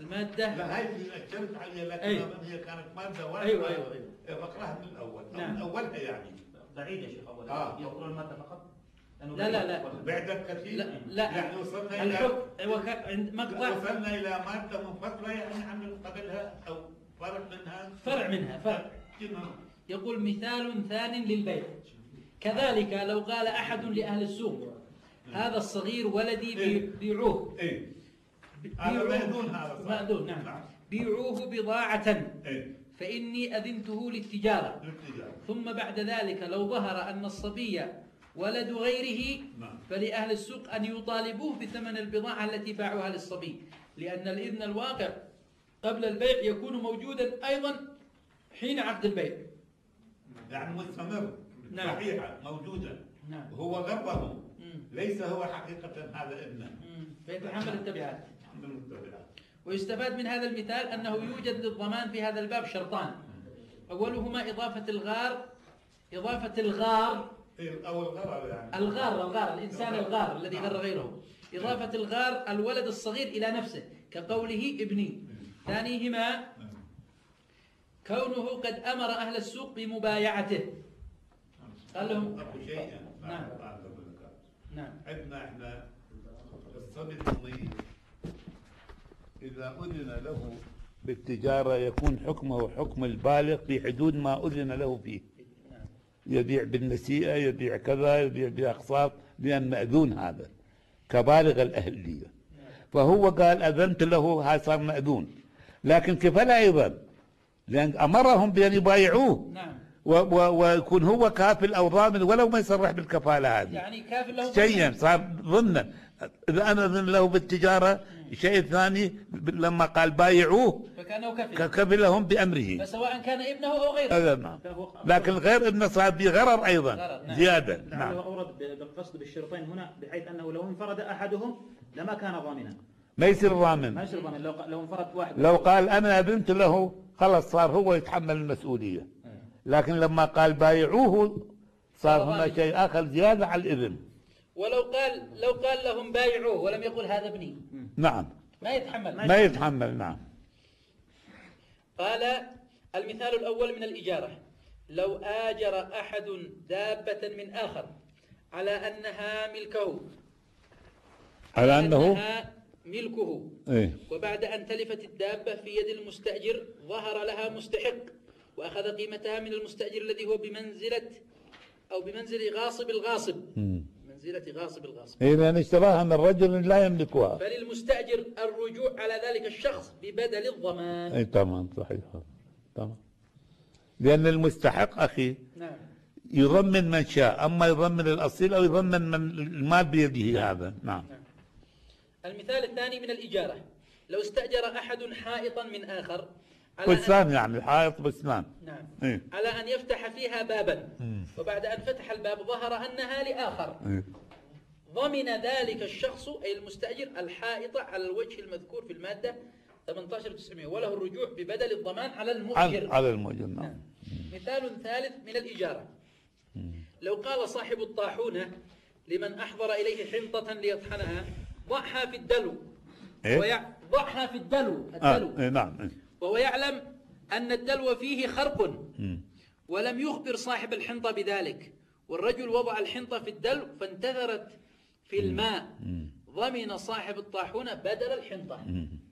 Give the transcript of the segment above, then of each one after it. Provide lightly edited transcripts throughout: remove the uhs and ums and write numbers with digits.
المادة. لا هاي اللي أشرت عليها، لكن هي كانت مادة واحدة. أيوه بقراها من الأول. نعم. من أولها يعني. بعيد يا شيخ أولا. يقرأ المادة فقط. لا بعدت كثير. لا يعني وصلنا الحكم عند مقطع وصلنا إلى مادة منفصلة يعني عن قبلها أو فرع منها. يقول مثال ثان للبيع. كذلك لو قال أحد لأهل السوق هذا الصغير ولدي بيعوه. هذا مأذون. هذا مأذون. نعم. بيعوه بضاعة فإني أذنته للتجارة. ثم بعد ذلك لو ظهر أن الصبي ولد غيره فلأهل السوق أن يطالبوه بثمن البضاعة التي باعوها للصبي، لأن الإذن الواقع قبل البيع يكون موجودا أيضا حين عقد البيع. يعني مستمر. نعم. صحيحة موجودة. نعم. هو غرضه ليس هو حقيقة هذا ابنه. فيتحمل التبعات. ويستفاد من هذا المثال أنه يوجد للضمان في هذا الباب شرطان. أولهما إضافة الغار أو الغرر يعني. الغار الإنسان الغار الذي غر غيره. إضافة الغار الولد الصغير إلى نفسه كقوله ابني. ثانيهما كونه قد أمر أهل السوق بمبايعته. قال لهم نعم. عندنا احنا الصبي الصغير إذا أذن له بالتجارة يكون حكمه حكم البالغ في حدود ما أذن له فيه. يبيع بالنسيئة، يبيع كذا، يبيع بأقساط، لأن مأذون هذا كبالغ الأهلية. فهو قال أذنت له، هذا صار مأذون. لكن كيف لا أيضا؟ لأن أمرهم بأن يبايعوه. نعم. ويكون هو كافل أو ضامن ولو ما يصرح بالكفالة هذه. يعني كافل له شيئا صار ضمنا. إذا أنا أذن له بالتجارة. شيء ثاني لما قال بايعوه فكانه كفلهم بأمره، فسواء كان ابنه أو غيره. نعم. لكن غير ابنه صار بغرر أيضا. نعم. زيادة. نعم. أورد بالقصد بالشرطين هنا بحيث أنه لو انفرد أحدهم لما كان ضامنا. ما يصير ضامن. لو انفرد واحد. لو قال أنا أذنت له خلص صار هو يتحمل المسؤولية. لكن لما قال بايعوه صار هنا شيء آخر زيادة على الإذن. ولو قال لهم بايعوه ولم يقل هذا ابني. نعم. ما يتحمل. نعم. قال المثال الأول من الإجارة. لو آجر أحد دابة من آخر على أنها ملكه. على أنها ملكه. وبعد أن تلفت الدابة في يد المستأجر ظهر لها مستحق وأخذ قيمتها من المستأجر الذي هو بمنزل غاصب الغاصب. منزلة غاصب الغاصب. لأن اشتراها من رجل لا يملكها. فللمستأجر الرجوع على ذلك الشخص ببدل الضمان. تمام صحيح. تمام. لأن المستحق أخي نعم. يضمن من شاء، أما يضمن الأصيل أو يضمن من المال بيده. هذا نعم. المثال الثاني من الإجارة. لو استأجر أحد حائطا من آخر بستان، يعني حائط بستان. نعم. على أن يفتح فيها بابا. وبعد أن فتح الباب ظهر أنها لآخر. ضمن ذلك الشخص أي المستأجر الحائط على الوجه المذكور في المادة 18/900 وله الرجوع ببدل الضمان على المؤجر. على المؤجر. نعم. مثال ثالث من الإجارة. لو قال صاحب الطاحونة لمن أحضر إليه حنطة ليطحنها ضعها في الدلو. ضعها في الدلو. نعم. وهو يعلم أن الدلو فيه خرق ولم يخبر صاحب الحنطة بذلك، والرجل وضع الحنطة في الدلو فانتثرت في الماء. ضمن صاحب الطاحونة بدل الحنطة.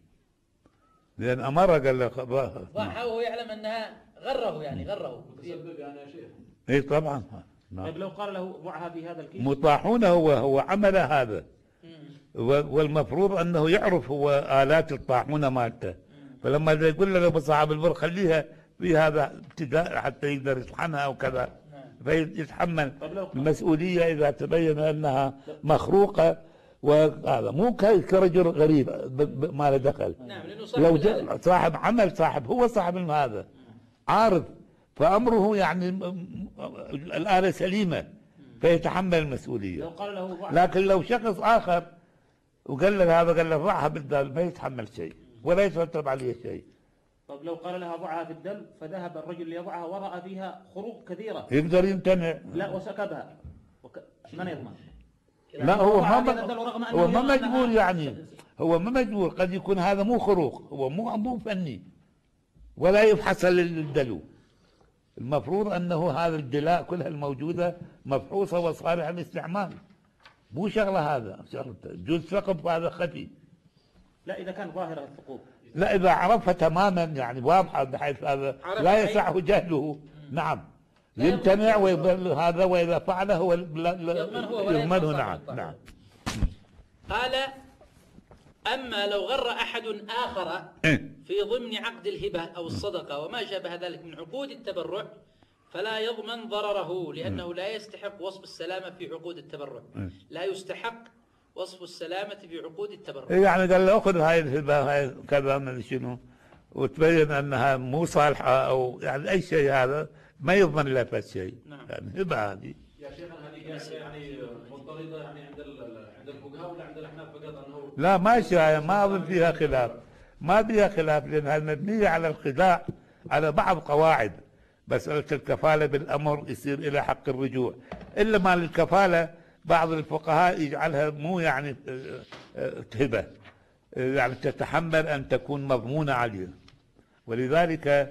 لأن أمره قال له ضعها وهو يعلم أنها غره. تسبب يعني يا شيخ. إيه طبعا. طيب لو قال له ضعها في هذا الكيس. مطاحونة هو عمل هذا. والمفروض أنه يعرف هو آلات الطاحونة مالته. فلما يقول له صاحب البر خليها في هذا ابتداء حتى يقدر يطحنها أو كذا فيتحمل المسؤولية إذا تبين أنها مخروقة. وهذا مو كرجل غريب ما له دخل. لو صاحب عمل هو صاحب هذا عارف فأمره يعني الآلة سليمة فيتحمل المسؤولية. لكن لو شخص آخر وقال له هذا قال له ضعها بالدال ما يتحمل شيء ولا يترتب عليه شيء. طب لو قال لها ضعها في الدل فذهب الرجل ليضعها ورأى فيها خروق كثيرة يقدر يمتنع. لا وسكبها من يضمن؟ لا هو ما مجبور يعني هو ما مجبور، قد يكون هذا مو خروق، هو مو فني ولا يفحص الدلو. المفروض أنه هذا الدلاء كلها الموجودة مفحوصة وصالحة للاستعمال، مو شغلة هذا شغلة جزء ثقب هذا خفي. لا إذا كان ظاهرة الثقوب، لا إذا عرفها تماما يعني واضحة بحيث هذا لا يسعه جهله، نعم يمتنع ويظل هذا، وإذا فعله هو يضمنه. نعم نعم. قال: أما لو غر أحد آخر في ضمن عقد الهبة أو الصدقة وما شابه ذلك من عقود التبرع فلا يضمن ضرره، لأنه لا يستحق وصف السلامة في عقود التبرع، لا يستحق وصف السلامة في عقود التبرع. يعني قال له أخذ هاي الهبة هاي كذا من شنو، وتبين أنها مو صالحة أو يعني أي شيء، هذا ما يضمن له في شيء. نعم. يعني هبة هذه يا شيخ هذه يعني مضطردة يعني عند الفقهاء ولا عند الأحناف فقط؟ أنه لا ما أظن فيها خلاف، ما فيها خلاف، لأنها مبنية على الخداع على بعض قواعد. مسألة الكفالة بالأمر يصير إلى حق الرجوع، إلا ما للكفالة بعض الفقهاء يجعلها مو يعني هبة، يعني تتحمل أن تكون مضمونة عليه، ولذلك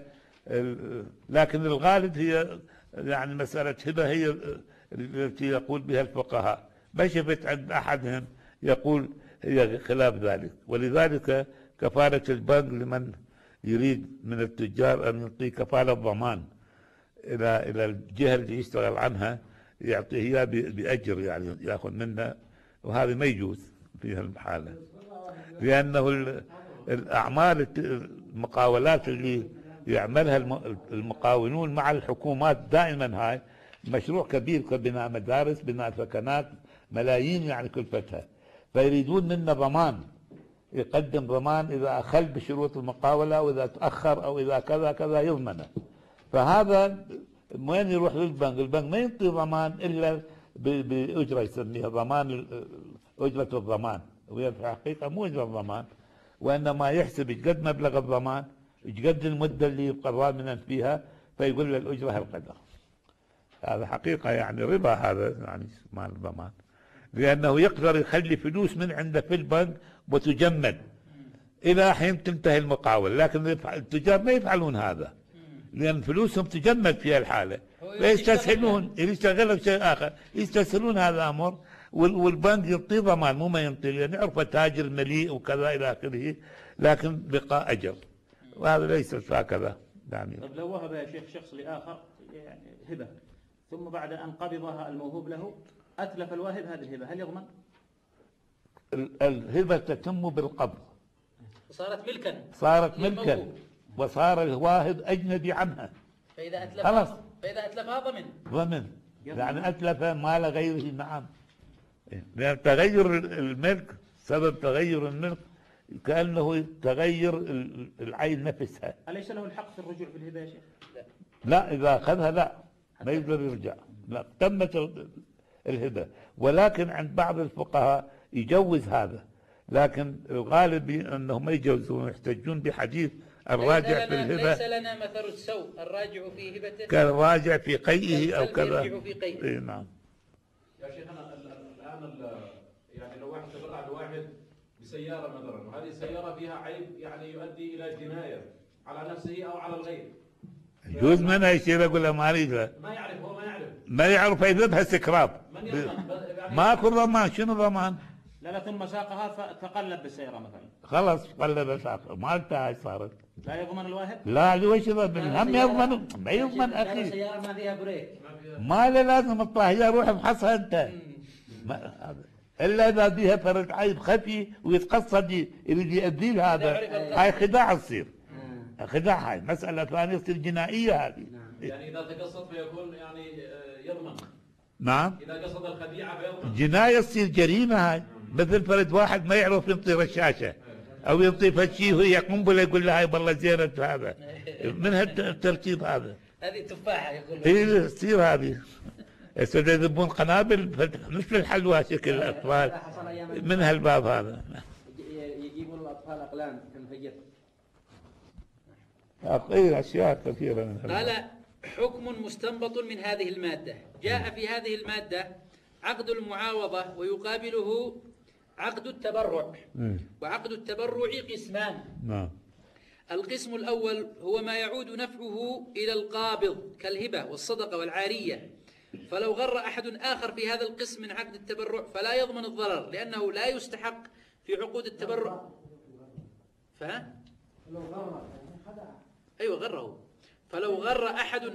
لكن الغالب هي يعني مسألة هبة هي التي يقول بها الفقهاء. ما شفت عند أحدهم يقول هي خلاف ذلك. ولذلك كفالة البنك لمن يريد من التجار أن يعطيه كفالة ضمان إلى الجهة اللي يشتغل عنها، يعطيه إياه بأجر يعني يأخذ منه، وهذا ما يجوز في هالحالة، لأنه الأعمال المقاولات اللي يعملها المقاولون مع الحكومات دائما هاي مشروع كبير كبناء مدارس، بناء سكنات، ملايين يعني كلفتها، فيريدون منا ضمان، يقدم ضمان إذا أخل بشروط المقاولة، وإذا تأخر أو إذا كذا كذا يضمنه. فهذا وين يروح للبنك؟ البنك ما ينطي ضمان إلا بأجرة يسميها ضمان، أجرة الضمان، وهي في الحقيقة مو أجرة الضمان، وإنما يحسب قد مبلغ الضمان، قد المدة اللي يبقى ضامنا فيها، فيقول له الأجرة هالقدر. هذا حقيقة يعني ربا، هذا يعني مال الضمان، لأنه يقدر يخلي فلوس من عنده في البنك وتجمد إلى حين تنتهي المقاولة، لكن التجار ما يفعلون هذا، لأن فلوسهم تجمد في الحالة، فيستسهلون يشتغلوا بشيء آخر، يستسهلون هذا الأمر، والبنك يعطي ضمان، مو ما ينطي، لأن يعرف تاجر مليء وكذا إلى آخره، لكن بقى أجر، وهذا ليس هكذا يعني. طيب لو وهب يا شيخ شخص لآخر يعني هبة، ثم بعد أن قبضها الموهوب له أتلف الواهب هذه الهبة، هل يضمن؟ الهبة تتم بالقبض، صارت ملكا وصار الواهب أجنبي عنها، فإذا أتلفها خلاص ضمن يعني أتلف مال غيره. نعم، لأن تغير الملك، سبب تغير الملك كأنه تغير العين نفسها. أليس له الحق في الرجوع في الهبة يا شيخ؟ لا إذا أخذها لا ما يقدر يرجع، لا تمت الهبة، ولكن عند بعض الفقهاء يجوز هذا، لكن الغالب أنهم ما يجوزون، يحتجون بحديث الراجع في الهبة. ليس لنا مثل السوء الراجع في هبته كالراجع في قيئه أو كذا. إيه نعم. يا شيخنا الآن يعني لو واحد تبرع لواحد بسيارة مثلا، وهذه السيارة فيها عيب يعني يؤدي إلى جناية على نفسه أو على الغير، يجوز منها يصير يقول له ما اريد، ما يعرف، هو ما يعرف يذبها سكراب، ماكو ضمان. شنو ضمان؟ لا ثم ساقها فتقلب بالسيارة مثلا، خلاص قلب ساقها، مالتها هاي صارت، لا يضمن الواهب؟ لا ليش يضمن؟ هم يضمن، ما يضمن اخي، السيارة ما فيها بريك، ما لازم تطلع هي، روح افحصها انت، الا اذا بيها فرد عيب خفي ويتقصد يريد يؤذي هذا، هاي خداع تصير، خداع، هاي مسألة ثانية تصير جنائية هذه. يعني إذا تقصد فيكون يعني يضمن. نعم. إذا قصد الخديعة فيضمن. جناية تصير جريمة هاي، مثل فرد واحد ما يعرف ينطي رشاشة أو ينطي فشي وهي قنبلة يقول لها هاي والله زينة هذا، من هالترتيب هذا. هذه تفاحة يقول. إيه تصير هذه. هسه يذبون قنابل مثل الحلوى شكل الأطفال من هالباب هذا. يجيبون الأطفال أقلام تنفجر. أشياء كثيرة من قال: حكم مستنبط من هذه المادة. جاء في هذه المادة عقد المعاوضة ويقابله عقد التبرع. وعقد التبرع قسمان. نعم. القسم الأول هو ما يعود نفعه إلى القابض كالهبة والصدقة والعارية، فلو غر أحد آخر في هذا القسم من عقد التبرع فلا يضمن الضرر لأنه لا يستحق في عقود التبرع. أيوة غره. فلو غر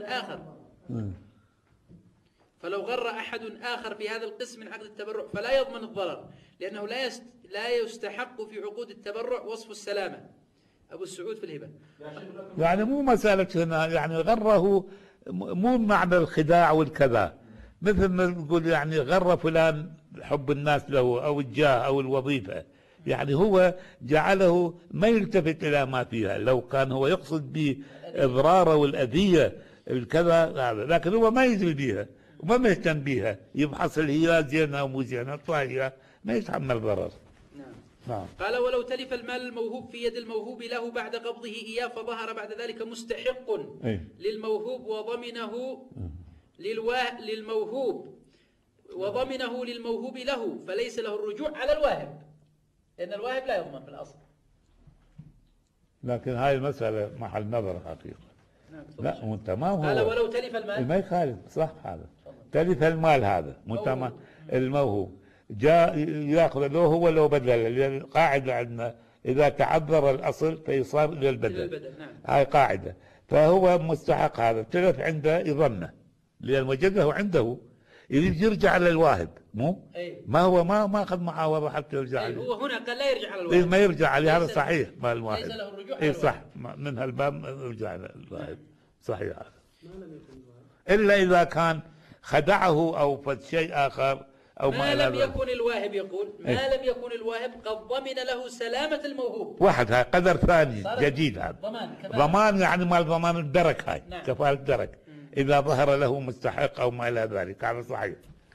أحد آخر في هذا القسم من عقد التبرع فلا يضمن الضرر لأنه لا يستحق في عقود التبرع وصف السلامة. أبو السعود في الهبة. يعني مو مسألة هنا يعني غره مو معنى الخداع والكذا، مثل ما نقول يعني غر فلان حب الناس له أو الجاه أو الوظيفة، يعني هو جعله ما يلتفت إلى ما فيها. لو كان هو يقصد بإضراره والأذية الكذا هذا، لكن هو ما يدري بيها وما مهتم بيها، يبحث هي زينة أو مو زينة فهي ما يتحمل ضرر. نعم. قال ولو تلف المال الموهوب في يد الموهوب له بعد قبضه إياه فظهر بعد ذلك مستحق للموهوب وضمنه للموهوب له فليس له الرجوع على الواهب، لأن الواهب لا يضمن في الأصل. لكن هاي المسألة محل نظر حقيقة. لا وانت ما هو قال ولو تلف المال ما يخالف صح، هذا تلف المال هذا متما الموهوب جاء ياخذ له هو لو بدل، لأن القاعدة عندنا إذا تعذر الأصل فيصار إلى البدل. نعم. هاي قاعدة. فهو مستحق هذا تلف عنده يضمنه لأن وجده عنده يريد يرجع للواهب مو ما هو ما أخذ معاوضة حتى يرجع عليه. هو هنا قال لا يرجع على الواهب. ما يرجع عليه هذا صحيح مال الواهب. ليس له الرجوع على الواهب. صح من هالباب يرجع على الواهب صحيح هذا. إلا إذا كان خدعه أو فد شيء آخر أو ما لم يكن الواهب يقول ما لم يكن الواهب قد ضمن له سلامة الموهوب. واحد هاي قدر ثاني جديد هذا ضمان يعني مال ضمان الدرك هاي. نعم. كفالة الدرك إذا ظهر له مستحق أو ما إلى ذلك هذا صحيح.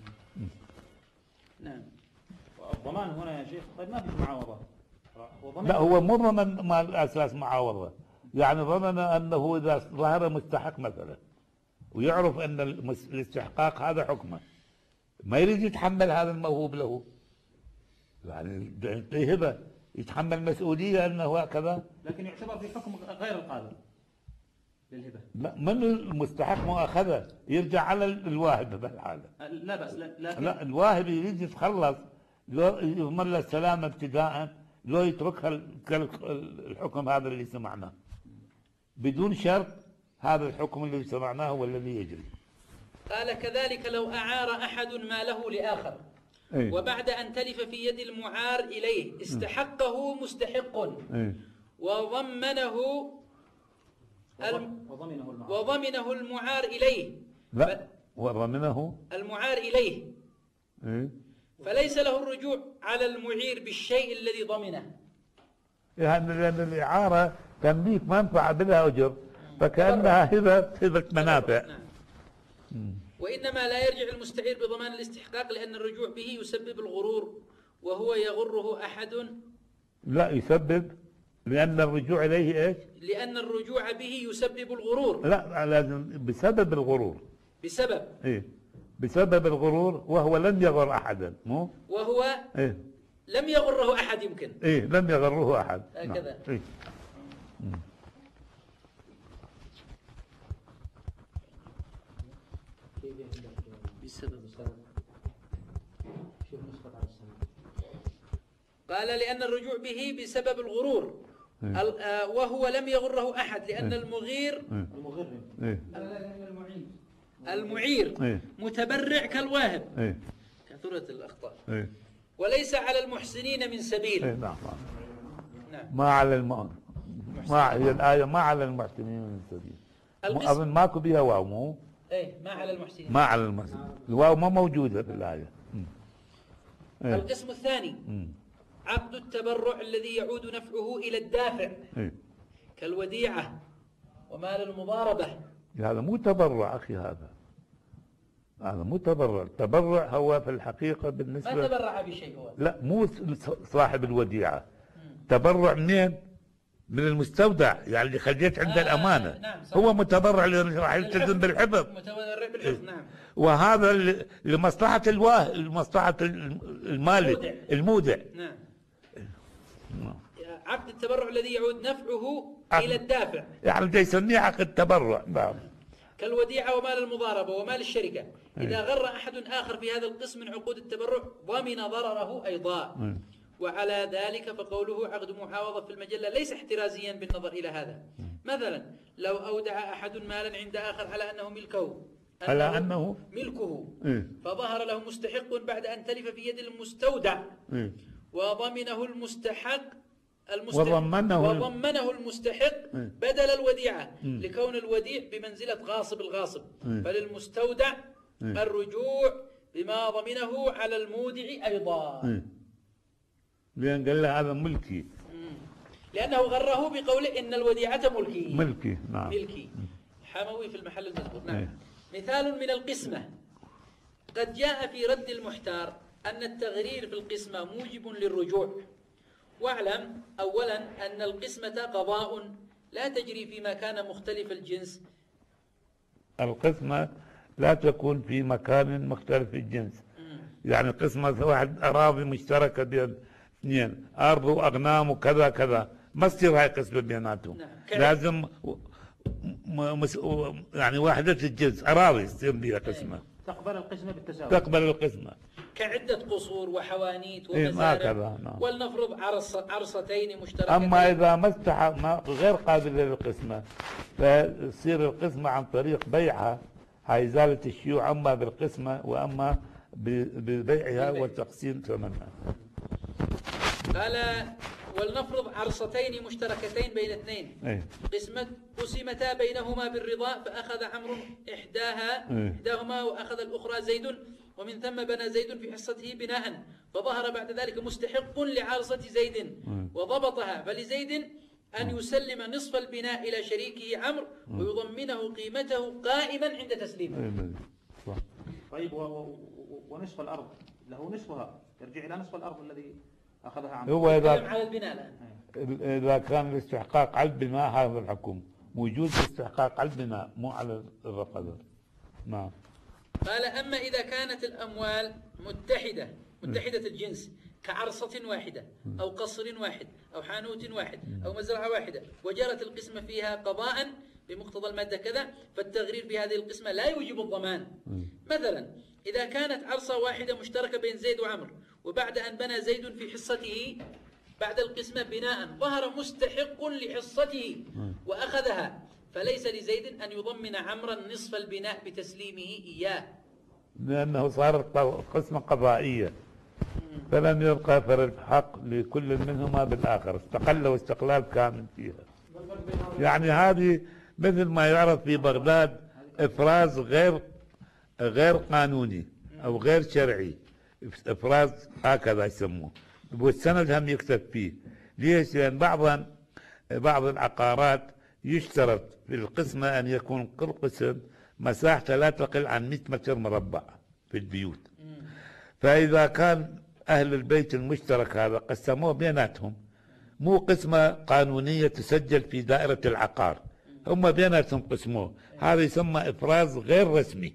نعم. الضمان هنا يا شيخ طيب ما في معاوضة. لا هو مو ضمن مال أساس معاوضة، يعني ضمن أنه إذا ظهر مستحق مثلا ويعرف أن الاستحقاق هذا حكمه ما يريد يتحمل هذا الموهوب له، يعني هبة يتحمل مسؤولية أنه هكذا، لكن يعتبر في حكم غير القادر للهبة. لا من المستحق مؤاخذة يرجع على الواهب بهالحالة. لا بأس لكن لا الواهب يريد يتخلص لو يضمن له السلامة ابتداء لو يتركها الحكم هذا اللي سمعناه بدون شرط، هذا الحكم اللي سمعناه هو الذي يجري. قال كذلك لو أعار أحد ماله لآخر وبعد أن تلف في يد المعار إليه استحقه مستحق وضمنه المعار إليه. لا وضمنه المعار إليه فليس له الرجوع على المعير بالشيء الذي ضمنه، يعني لأن الإعارة تمليك منفعة بلا أجر فكأنها هبة منافع. وإنما لا يرجع المستعير بضمان الاستحقاق لأن الرجوع به يسبب الغرور وهو يغره أحد. لا يسبب لأن الرجوع إليه إيش؟ لأن الرجوع به يسبب الغرور. لا لازم بسبب الغرور. بسبب بسبب الغرور وهو لم يغر أحدا مو؟ وهو لم يغره أحد يمكن. لم يغره أحد هكذا. قال لأن الرجوع به بسبب الغرور وهو لم يغره أحد لأن المعير متبرع كالواهب. كثرة الأخطاء. وليس على المحسنين من سبيل. نعم. ما على ما هي الآية ما على المحسنين من سبيل. أظن ماكو بها واو مو؟ ما على المحسنين. ما على المحسنين الواو ما موجودة في الآية. القسم الثاني عقد التبرع الذي يعود نفعه إلى الدافع كالوديعة ومال المضاربة. هذا مو تبرع أخي، هذا مو تبرع. التبرع هو في الحقيقة بالنسبة ما تبرع بشيء هو. لا مو صاحب الوديعة. تبرع منين؟ من المستودع، يعني اللي خليت عنده الأمانة. نعم صح. هو متبرع اللي راح يلتزم بالحفظ. متبرع بالحفظ نعم. وهذا لمصلحة لمصلحة المالك المودع. نعم. عقد التبرع الذي يعود نفعه إلى الدافع، يعني دا يسميه عقد تبرع. نعم. كالوديعة ومال المضاربة ومال الشركة. إذا غر أحد آخر في هذا القسم من عقود التبرع ضمن ضرره أيضا. وعلى ذلك فقوله عقد محافظة في المجلة ليس احترازيا بالنظر إلى هذا. مثلا لو أودع أحد مالا عند آخر على أنه ملكه، على أنه ملكه، فظهر له مستحق بعد أن تلف في يد المستودع، وضمنه المستحق وضمنه المستحق بدل الوديعة، لكون الوديع بمنزلة غاصب الغاصب، فللمستودع الرجوع بما ضمنه على المودع أيضا. لأن قال له هذا ملكي، لأنه غره بقوله إن الوديعة ملكي. نعم. ملكي. حموي في المحل المذكور. نعم. مثال من القسمة: قد جاء في رد المحتار أن التغرير في القسمة موجب للرجوع. واعلم أولا أن القسمة قضاء لا تجري فيما كان مختلف الجنس. القسمة لا تكون في مكان مختلف الجنس. يعني قسمة واحد أراضي مشتركة بين اثنين، أرض وأغنام وكذا كذا، ما تصير هاي قسمة بيناتهم. نعم. لازم يعني وحدة الجنس، أراضي يصير بها قسمة. تقبل القسمة بالتساوي. تقبل القسمة. كعدة قصور وحوانيت ومزارع. نعم. ولنفرض عرصتين مشتركتين. أما إذا ما غير قابلة للقسمة، فتصير القسمة عن طريق بيعها، هاي إزالة الشيوع، أما بالقسمة وأما ببيعها وتقسيم ثمنها. قال ولنفرض عرصتين مشتركتين بين اثنين، قسمتا بينهما بالرضا، فأخذ عمرو إحداهما وأخذ الأخرى زيد، ومن ثم بنى زيد في حصته بناء، فظهر بعد ذلك مستحق لعرصة زيد وضبطها، فلزيد أن يسلم نصف البناء إلى شريكه عمرو ويضمنه قيمته قائما عند تسليمه. طيب ونصف الأرض له نصفها، يرجع إلى نصف الأرض الذي أخذها عمرو. هو على البناء الآن. إذا كان الاستحقاق على البناء هذا الحكم موجود، الاستحقاق على البناء مو على الرقبة. نعم. قال أما إذا كانت الأموال متحدة الجنس كعرصة واحدة أو قصر واحد أو حانوت واحد أو مزرعة واحدة، وجرت القسمة فيها قضاء بمقتضى المادة كذا، فالتغرير بهذه القسمة لا يوجب الضمان. مثلا إذا كانت عرصة واحدة مشتركة بين زيد وعمر، وبعد أن بنى زيد في حصته بعد القسمة بناء ظهر مستحق لحصته وأخذها، فليس لزيد أن يضمن عمرا نصف البناء بتسليمه إياه، لأنه صارت قسمة قضائية، فلم يبقى فرق حق لكل منهما بالآخر، استقلوا استقلال كامل فيها. يعني هذه مثل ما يعرف في بغداد إفراز غير قانوني أو غير شرعي، إفراز هكذا يسموه، والسند هم يكتب فيه. ليش؟ لأن بعض العقارات يشترط في القسمة أن يكون كل قسم مساحته لا تقل عن 100 متر مربع في البيوت. فإذا كان أهل البيت المشترك هذا قسموه بيناتهم، مو قسمة قانونية تسجل في دائرة العقار، هم بيناتهم قسموه، هذا يسمى إفراز غير رسمي.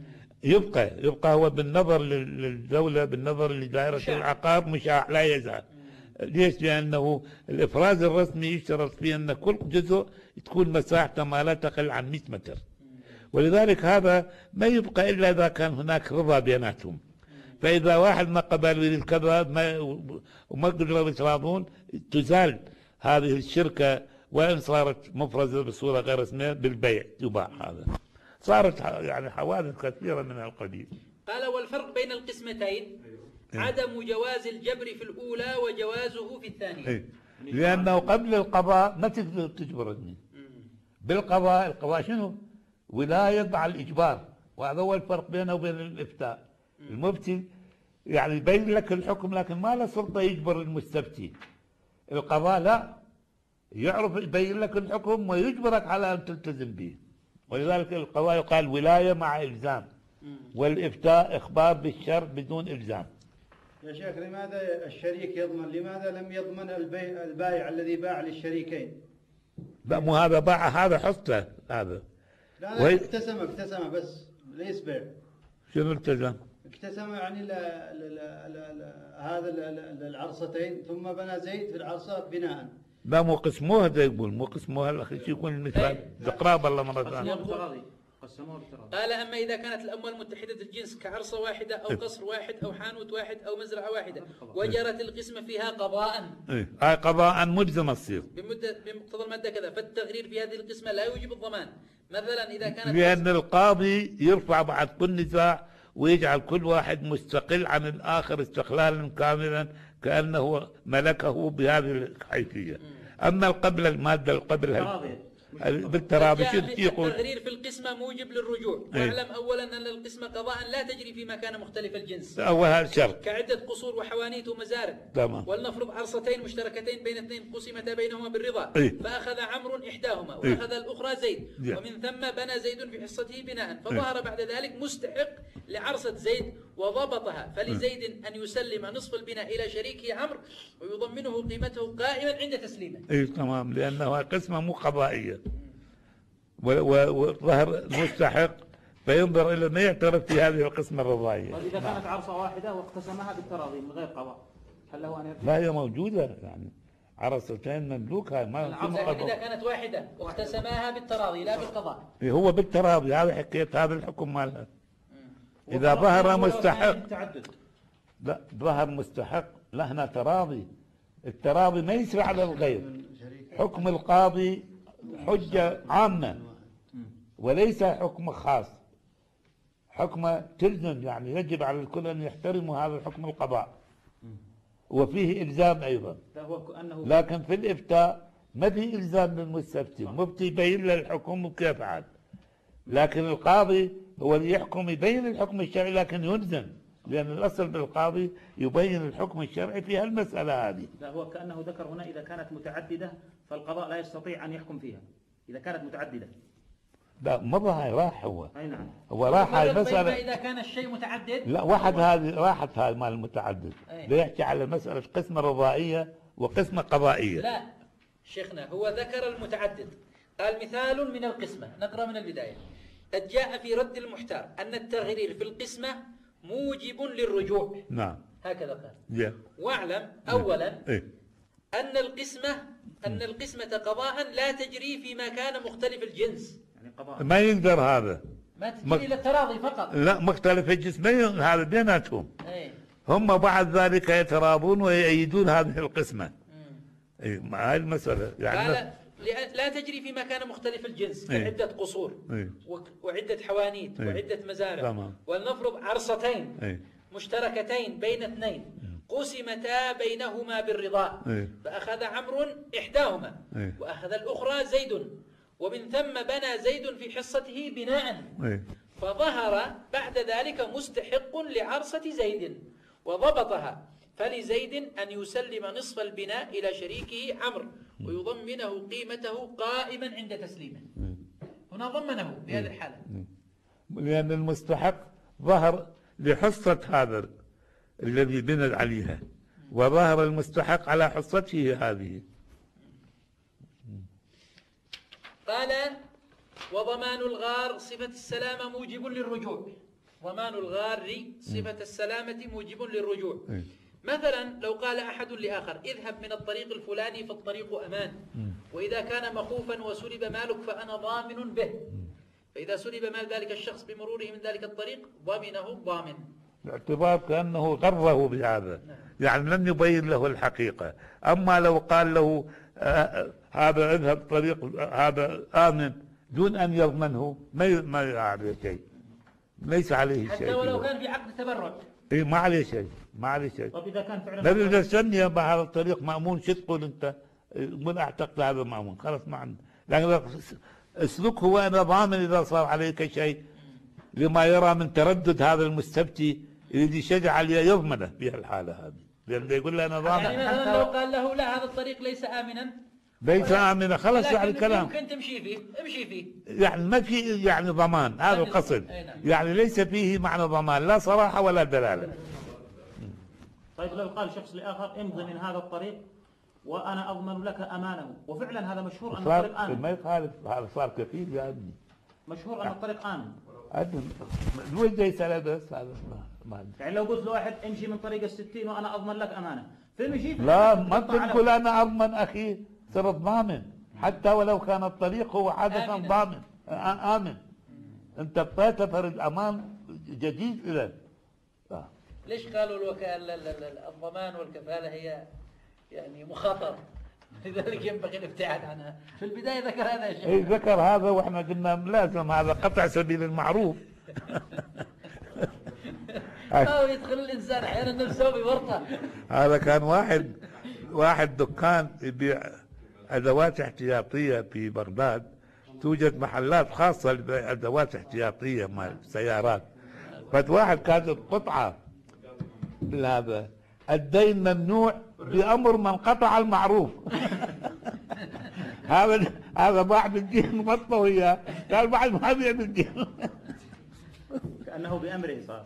يبقى هو بالنظر للدولة، بالنظر لدائرة العقار مشاع لا يزال. ليش؟ لأنه الإفراز الرسمي يشترط فيه أن كل جزء تكون مساحته ما لا تقل عن 100 متر، ولذلك هذا ما يبقى إلا إذا كان هناك رضا بيناتهم. فإذا واحد ما قبل يريد كذا وما قدروا يتراضون، تزال هذه الشركة، وإن صارت مفرزة بصورة غير رسمية بالبيع تباع. هذا صارت يعني حوادث كثيرة من القبيل. قال والفرق بين القسمتين عدم جواز الجبر في الأولى وجوازه في الثانية. لأنه قبل القضاء ما تقدر تجبر الدين. بالقضاء، القضاء شنو؟ ولاية على الإجبار، وهذا هو الفرق بينه وبين الإفتاء. المفتي يعني يبين لك الحكم لكن ما له سلطة يجبر المستفتي. القضاء لا، يعرف يبين لك الحكم ويجبرك على أن تلتزم به، ولذلك القضاء يقال ولاية مع إلزام، والإفتاء إخبار بالشر بدون إلزام. يا شيخ لماذا الشريك يضمن؟ لماذا لم يضمن البائع الذي باع للشريكين؟ لا مو هذا باع، هذا حصته هذا. لا اقتسم بس ليس بيع. شنو التزم؟ اقتسم يعني هذا العرصتين، ثم بنى زيد في العرصة بناء. لا مو قسموها، ده يقول مو قسموها، الاخي شو يكون المثال؟ تقراب الله مرة ثانية. قسموها بالتراضي. قال أما إذا كانت الأموال متحدة الجنس كعرصة واحدة أو قصر واحد أو حانوت واحد أو مزرعة واحدة وجرت القسمة فيها قضاء. هاي قضاء ملزمة تصير. بمقتضى المادة كذا، فالتغرير في هذه القسمة لا يوجب الضمان. مثلا إذا كانت لأن القاضي يرفع بعد كل نزاع ويجعل كل واحد مستقل عن الآخر استقلالا كاملا كأنه ملكه بهذه الحيثية. أما قبل المادة قبل بالتراضي يقول التغرير في القسمة موجب للرجوع. واعلم أولا أن القسمة قضاء لا تجري فيما كان مختلف الجنس. أول شرط كعدة قصور وحوانيت ومزارع. تمام. ولنفرض عرصتين مشتركتين بين اثنين قسمتا بينهما بالرضا. فأخذ عمرو إحداهما وأخذ الأخرى زيد. ومن ثم بنى زيد في حصته بناء، فظهر بعد ذلك مستحق لعرصة زيد وضبطها، فلزيد أن يسلم نصف البناء إلى شريكه عمرو ويضمنه قيمته قائما عند تسليمه. تمام، لأنها قسمة مو قضائية وظهر المستحق فينظر إلى ما يعترف في هذه القسمة الرضائية. طيب إذا كانت عرصة واحدة واقتسمها بالتراضي من غير قضاء، هل له أن يرجع؟ لا هي موجودة، يعني عرصتين مملوكة ما إذا كانت واحدة واقتسماها بالتراضي لا بالقضاء. هو بالتراضي، هذا حكيت هذا الحكم مالها. إذا ظهر مستحق لا ظهر مستحق لا هنا تراضي. التراضي ما يسري على الغير. حكم القاضي حجة عامة وليس حكم خاص، حكم تلزم، يعني يجب على الكل أن يحترموا هذا الحكم القضاء وفيه إلزام أيضا. لكن في الإفتاء ما في إلزام للمستفتي، المفتي يبين له الحكم وكيف عاد، لكن القاضي هو اللي يحكم يبين الحكم الشرعي لكن يلزم، لأن الأصل بالقاضي يبين الحكم الشرعي في هالمسألة هذه. لا هو كأنه ذكر هنا إذا كانت متعددة فالقضاء لا يستطيع أن يحكم فيها إذا كانت متعددة. لا مضى هاي راح هو. أي نعم. هو راح هاي المسألة. إذا كان الشيء متعدد. لا واحد هذه راحت هاي مال المتعدد. بيحكي على مسألة قسمة رضائية وقسمة قضائية. لا شيخنا هو ذكر المتعدد، قال مثال من القسمة، نقرأ من البداية. قد جاء في رد المحتار أن التغرير في القسمة موجب للرجوع. نعم. هكذا قال. واعلم أولا أن القسمة قضاء لا تجري فيما كان مختلف الجنس. يعني قضاء ما يقدر هذا. ما تجري إلى التراضي فقط. لا مختلف الجنس ما هذا بيناتهم. هم بعد ذلك يتراضون ويأيدون هذه القسمة. هاي المسألة يعني لا تجري فيما كان مختلف الجنس كعدة قصور وعدة حوانيت وعدة مزارع. ولنفرض عرصتين مشتركتين بين اثنين قسمتا بينهما بالرضا، فأخذ عمرو إحداهما وأخذ الأخرى زيد، ومن ثم بنى زيد في حصته بناء، فظهر بعد ذلك مستحق لعرصة زيد وضبطها، فلزيد أن يسلم نصف البناء إلى شريكه عمرو ويضمنه قيمته قائما عند تسليمه. هنا ضمنه بهذه الحالة لأن المستحق ظهر لحصة هذا الذي بنى عليها، وظهر المستحق على حصته هذه. قال وضمان الغار صفة السلامة موجب للرجوع. ضمان الغار صفة السلامة موجب للرجوع. مثلا لو قال أحد لآخر اذهب من الطريق الفلاني فالطريق أمان، وإذا كان مخوفا وسلب مالك فأنا ضامن به، فإذا سلب مال ذلك الشخص بمروره من ذلك الطريق ضمنه الضامن، باعتبار كأنه غره بهذا. يعني لم يبين له الحقيقة. أما لو قال له هذا اذهب طريق هذا آمن دون أن يضمنه ما عليه شيء، ليس عليه شيء، حتى ولو كان في عقد تبرع. ما عليه شيء، ما عليه شيء. طب إذا كان فعلا ما إذا سني بهذا الطريق مأمون، شو تقول أنت؟ من أعتقد هذا مأمون، خلاص ما عندنا. لكن اسلكه وأنا ضامن إذا صار عليك شيء، لما يرى من تردد هذا المستفتي الذي شجع عليه يضمنه في الحالة هذه، لأنه يقول له أنا ضامن. يعني مثلا لو قال له لا هذا الطريق ليس آمنا، ليس آمنا، خلاص يعني الكلام ممكن تمشي فيه، امشي فيه، يعني ما في يعني ضمان، هذا القصد. يعني ليس فيه معنى ضمان لا صراحة ولا دلالة. طيب لو قال شخص لآخر امضي من هذا الطريق وأنا أضمن لك أمانه، وفعلا هذا مشهور أن الطريق آمن. ما يخالف، هذا صار كفيل يا ابني. مشهور أن الطريق آمن. وين جاي سنة بس هذا ما يعني لو قلت لواحد امشي من طريق ال60 وأنا أضمن لك أمانة، فمشي لا ما تقول أنا أضمن أخي، صرت ضامن حتى ولو كان الطريق هو عادة ضامن آمن. أنت اعطيته فرد أمان جديد له. ليش قالوا الضمان والكفالة هي يعني مخاطرة، لذلك ينبغي الابتعاد عنها؟ في البداية ذكر هذا يا شيخ. اي ذكر هذا، واحنا قلنا لازم هذا قطع سبيل المعروف. أو يدخل الإنسان أحيانا نفسه بورطة. هذا كان واحد دكان يبيع أدوات احتياطية في بغداد، توجد محلات خاصة لأدوات احتياطية مال سيارات. فواحد كاتب قطعة هذا الدين ممنوع بأمر من قطع المعروف. هذا باع بالدين مطه وياه، قال بعد ما بيع بالدين. كأنه بأمره صار.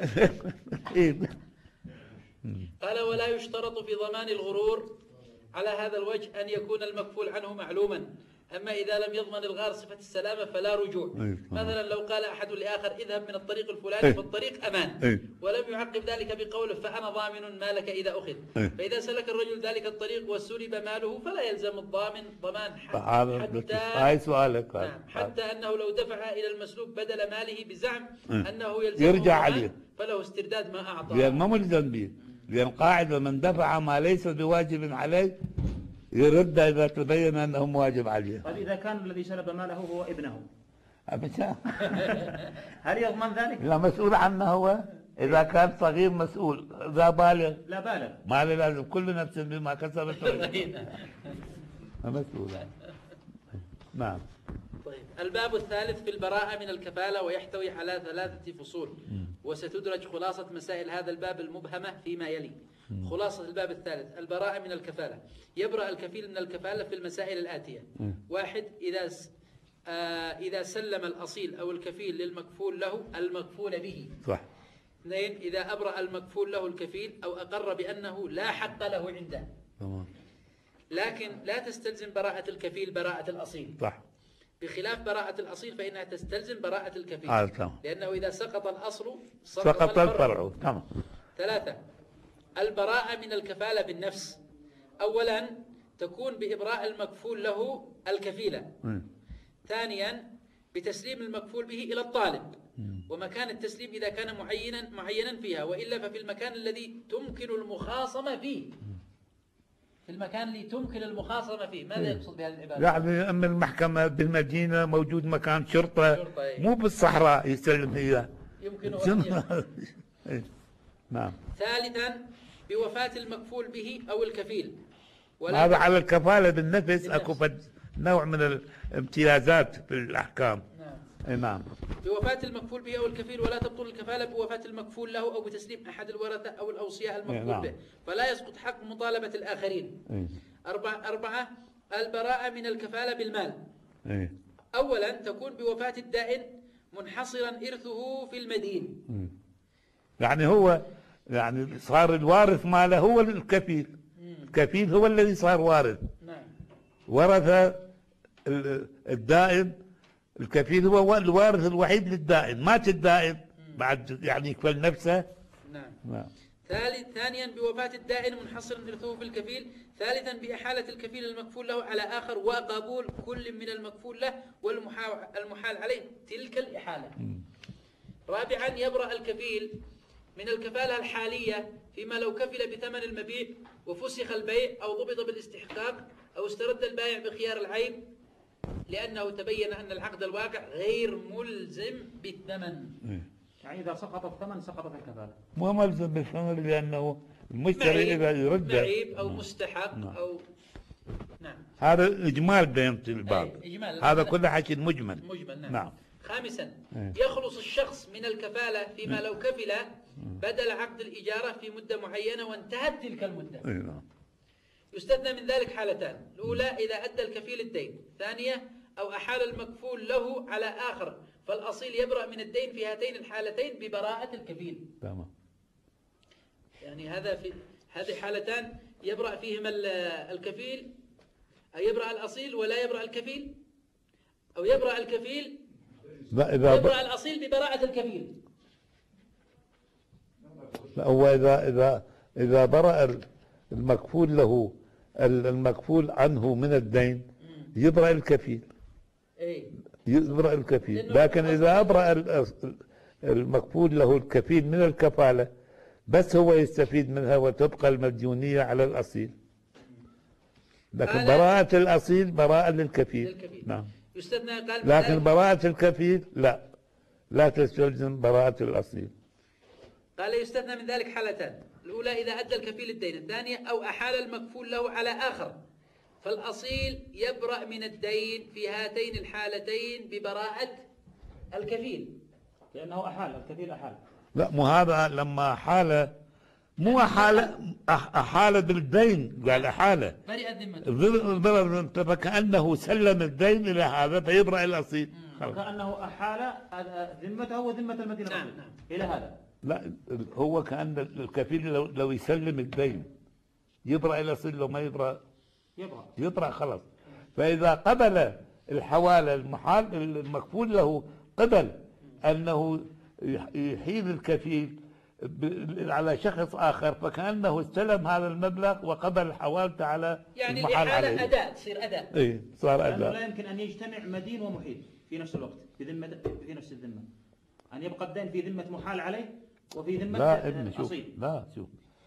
قال ولا يشترط في ضمان الغرور على هذا الوجه أن يكون المكفول عنه معلوما، أما إذا لم يضمن الغار صفة السلامة فلا رجوع. مثلا لو قال أحد لآخر اذهب من الطريق الفلاني فالطريق أمان، ولم يعقب ذلك بقوله فأنا ضامن مالك إذا أخذ، فإذا سلك الرجل ذلك الطريق وسلب ماله فلا يلزم الضامن ضمان حتى أنه لو دفع إلى المسلوب بدل ماله بزعم أنه يلزم يرجع عليه فله استرداد ما أعطاه. لأن ما ملزم به، لأن قاعدة من دفع ما ليس بواجب عليه يرد إذا تبين أنه واجب عليه. طيب إذا كان الذي سلب ماله هو ابنه هل يضمن ذلك؟ لا، مسؤول عنه هو. إذا كان صغير مسؤول، إذا بالغ لا بالغ ما لازم كل نفس بما كسبت مسؤول. نعم. طيب الباب الثالث في البراءة من الكفالة، ويحتوي على 3 فصول، وستدرج خلاصة مسائل هذا الباب المبهمة فيما يلي. خلاصة الباب الثالث: البراءة من الكفالة. يبرأ الكفيل من الكفالة في المسائل الآتية: 1. إذا سلم الأصيل أو الكفيل للمكفول له المكفول به. صح. 2. إذا أبرأ المكفول له الكفيل أو أقر بأنه لا حق له عنده. تمام. لكن لا تستلزم براءة الكفيل براءة الأصيل. صح. بخلاف براءة الأصيل فإنها تستلزم براءة الكفيل. تمام. لأنه إذا سقط الأصل سقط الفرع. تمام. 3. البراءة من الكفالة بالنفس. أولا تكون بإبراء المكفول له الكفيلة. ثانيا بتسليم المكفول به إلى الطالب، ومكان التسليم إذا كان معينا فيها، وإلا ففي المكان الذي تمكن المخاصمة فيه. في المكان اللي تمكن المخاصمة فيه. ماذا يقصد بهذه العبارة؟ يعني أما المحكمة بالمدينة موجود مكان شرطة مو بالصحراء يسلم إياه. يمكن نعم. ثالثا بوفاة المكفول به أو الكفيل. هذا على الكفالة بالنفس أكو نوع من الامتيازات في الأحكام. نعم. بوفاة المكفول به أو الكفيل، ولا تبطل الكفالة بوفاة المكفول له أو بتسليم أحد الورثة أو الأوصياء المكفول به، فلا يسقط حق مطالبة الآخرين. 4. البراءة من الكفالة بالمال. أولا تكون بوفاة الدائن منحصرا إرثه في المدين. يعني هو يعني صار الوارث ماله هو الكفيل. الكفيل هو الذي صار وارث. نعم. ورث الدائن، الكفيل هو الوارث الوحيد للدائن. مات الدائن بعد يعني يكفل نفسه. نعم. ثانيا بوفاة الدائن منحصرا إرثه في الكفيل. ثالثا بإحالة الكفيل المكفول له على آخر، وقبول كل من المكفول له والمحال عليه تلك الإحالة. رابعا يبرأ الكفيل من الكفالة الحالية فيما لو كفل بثمن المبيع وفسخ البيع أو ضبط بالاستحقاق أو استرد البائع بخيار العيب، لأنه تبين أن العقد الواقع غير ملزم بالثمن. يعني إذا سقط الثمن سقطت الكفالة. مو ملزم بالثمن لأنه المشتري إذا يرد معيب أو مستحق. نعم. أو نعم. هذا إجمال بين الباب. هذا كله حكي مجمل. نعم. خامسا يخلص الشخص من الكفالة فيما لو كفل بدل عقد الإجارة في مدة معينة وانتهت تلك المدة. يستثنى من ذلك حالتان: الأولى إذا أدى الكفيل الدين، ثانية أو أحال المكفول له على آخر، فالأصيل يبرأ من الدين في هاتين الحالتين ببراءة الكفيل. تمام. يعني هذا في هذه حالتان يبرأ فيهما الكفيل، أو يبرأ الأصيل ولا يبرأ الكفيل، أو يبرأ الكفيل يبرأ الأصيل ببراءة الكفيل. هو إذا برأ المكفول له المكفول عنه من الدين يبرأ الكفيل، يبرأ الكفيل. لكن إذا أبرأ المكفول له الكفيل من الكفالة بس هو يستفيد منها وتبقى المديونية على الأصيل. لكن براءة الأصيل براءة للكفيل. نعم. يستثنى قال لكن براءة الكفيل لا تستلزم براءة الأصيل. قال يستثنى من ذلك حالتان: الأولى إذا أدى الكفيل الدين، الثانية أو أحال المكفول له على آخر، فالأصيل يبرأ من الدين في هاتين الحالتين ببراءة الكفيل، لأنه أحال، الكفيل أحال. لا، مو هذا لما أحال، مو أحال بالدين، قال أحال برئ ذمته، فكأنه سلم الدين إلى هذا فيبرأ الأصيل. وكأنه أحال ذمته وذمة المدين إلى هذا. لا، هو كأن الكفيل لو يسلم الدين يبرأ الأصيل، لو ما يبرأ خلاص. فإذا قبل الحوالة المكفول له قبل أنه يحيل الكفيل على شخص آخر، فكأنه استلم هذا المبلغ وقبل حوالته على يعني المحال عليه. يعني أداء، تصير أداء. إيه، صار أداء. لا يمكن أن يجتمع مدين ومحيل في نفس الوقت في نفس الذمة، أن يبقى الدين في ذمة محال عليه وفي ذمة لا ابني، شوف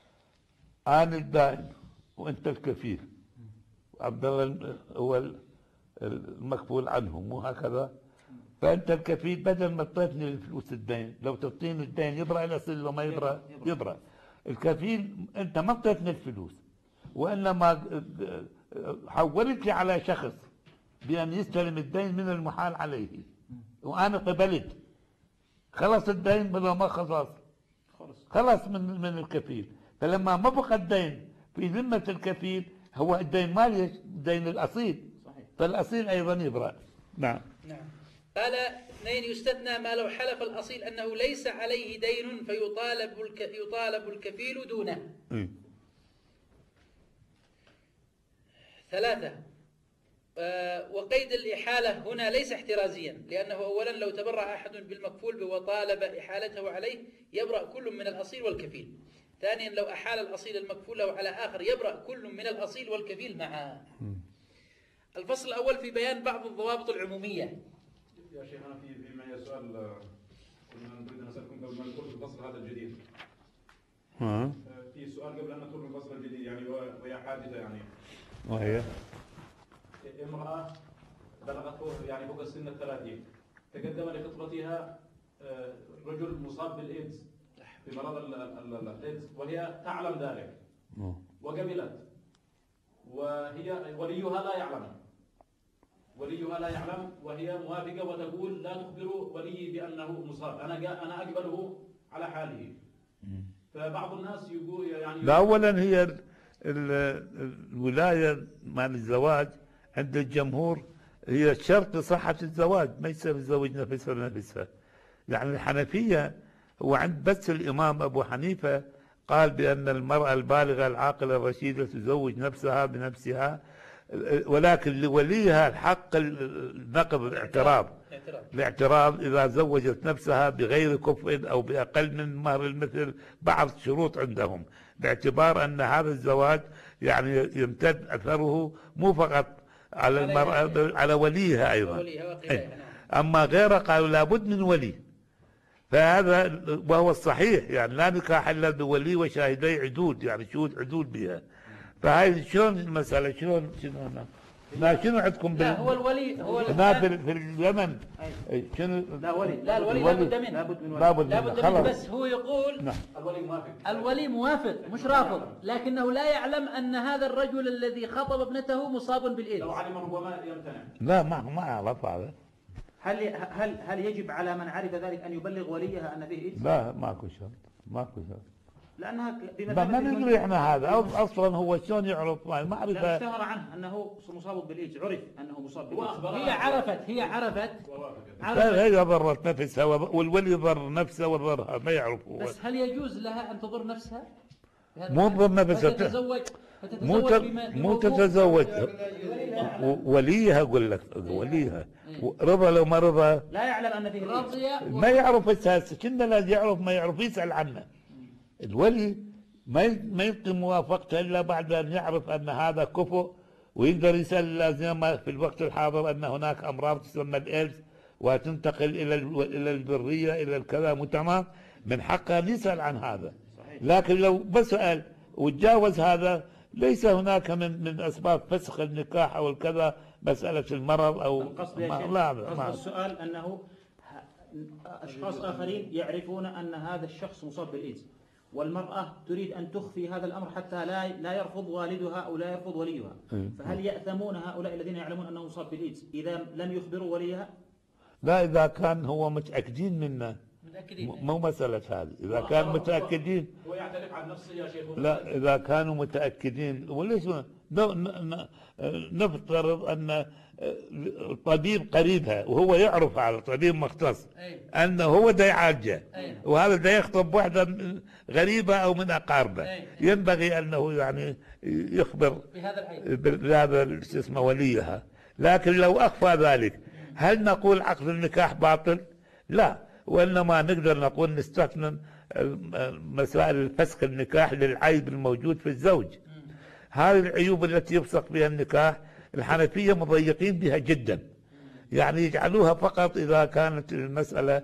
أنا الدائن وأنت الكفيل، عبد الله هو المكفول عنه، مو هكذا؟ فأنت الكفيل بدل ما تعطيني الفلوس الدين، لو تعطيني الدين يبرأ الأصيل، لو ما يبرأ. الكفيل أنت ما تعطيني الفلوس، وإنما حولت لي على شخص بأن يستلم الدين من المحال عليه، وأنا قبلت، خلص الدين بلا ما خلص من الكفيل. فلما ما بقى الدين في ذمة الكفيل، هو الدين مالي، دين الأصيل، فالأصيل أيضا يبرأ. نعم. قال: اثنين، يستثنى ما لو حلف الأصيل أنه ليس عليه دين فيطالب الكفيل دونه. 3، وقيد الإحالة هنا ليس احترازيا، لأنه أولا لو تبرع أحد بالمكفول وطالب إحالته عليه يبرأ كل من الأصيل والكفيل. ثانيا لو أحال الأصيل المكفول له على آخر يبرأ كل من الأصيل والكفيل معا. الفصل الأول في بيان بعض الضوابط العمومية. يا شيخ أنا في معي سؤال كنا نريد أن نسألكم قبل ما ندخل في الفصل هذا الجديد. في سؤال قبل أن ندخل في الفصل الجديد يعني وهي حادثة يعني. وهي امرأة بلغته يعني فوق السن 30، تقدم لخطبتها رجل مصاب بالإيدز، بمرض الإيدز، وهي تعلم ذلك وقبلت، وهي وليها لا يعلم، وهي موافقة وتقول لا تخبر ولي بأنه مصاب، أنا أقبله على حاله. فبعض الناس يقول يعني لا، أولا هي الولاية مع الزواج عند الجمهور هي شرط لصحة الزواج، ما يصير يتزوج نفسها. يعني الحنفية هو عند بس الإمام أبو حنيفة قال بأن المرأة البالغة العاقلة الرشيدة تزوج نفسها بنفسها، ولكن لوليها الحق النقض، الاعتراض إذا زوجت نفسها بغير كفء أو بأقل من مهر المثل، بعض الشروط عندهم، باعتبار أن هذا الزواج يعني يمتد أثره مو فقط على المرأة على وليها أيضا. أما غيره قالوا لابد من ولي، فهذا وهو الصحيح، يعني لا نكاح إلا بولي وشاهدي عدود، يعني شهود عدود بها. فهاي شلون المسألة، شنو عندكم؟ لا، هو الولي هو في اليمن شنو؟ لا الولي لابد منه، بس هو يقول الولي موافق مش رافض، لكنه لا يعلم أن هذا الرجل الذي خطب ابنته مصاب بالإيدز. لو علم ربما يمتنع. لا، ما أعرف هذا. هل يجب على من عرف ذلك أن يبلغ وليها أن فيه إيدز؟ لا، ماكو شرط. لأنها ما ندري احنا هذا، اصلا هو شلون يعرف؟ معرفة. اشتهر عنه انه مصاب بالايدز، عرف انه مصاب بالايدز. هي عرفت هي ضرت نفسها والولي ضر نفسه وضرها، ما يعرف هو. بس هل يجوز لها ان تضر نفسها؟ مو بنفسها مو تتزوج وليها، اقول لك وليها رضا لو ما رضا لا يعلم ان فيه رضي ما يعرف اساسا، كنا لازم يعرف، ما يعرف يسال عنه. الولي ما يلقي موافقته الا بعد ان يعرف ان هذا كفؤ، ويقدر يسال لازم في الوقت الحاضر ان هناك امراض تسمى الايدز وتنتقل الى البريه الى الكذا، مو تمام؟ من حقه ان يسال عن هذا. لكن لو بس سال وتجاوز هذا، ليس هناك من اسباب فسخ النكاح او الكذا مساله المرض او القصد يا شيخ، قصد السؤال انه اشخاص اخرين يعرفون ان هذا الشخص مصاب بالايدز، والمراه تريد ان تخفي هذا الامر حتى لا يرفض والدها او لا يرفض وليها، فهل ياثمون هؤلاء الذين يعلمون انه مصاب بالايدز اذا لم يخبروا وليها؟ لا، اذا كان هو متاكدين منه، مو مسألة هذه. إذا كانوا متأكدين هو يعترف عن نفسه يا شيخ. لا، إذا كانوا متأكدين، وليش نفترض أن الطبيب قريبها وهو يعرف على طبيب مختص أنه هو دا يعالجه، وهذا دا يخطب واحدة غريبة أو من أقاربه، ينبغي أنه يعني يخبر بهذا شو اسمه وليها. لكن لو أخفى ذلك، هل نقول عقد النكاح باطل؟ لا، وإنما نقدر نقول نستثنى مسائل الفسخ النكاح للعيب الموجود في الزوج. هذه العيوب التي يفسخ بها النكاح الحنفية مضيقين بها جدا، يعني يجعلوها فقط إذا كانت المسألة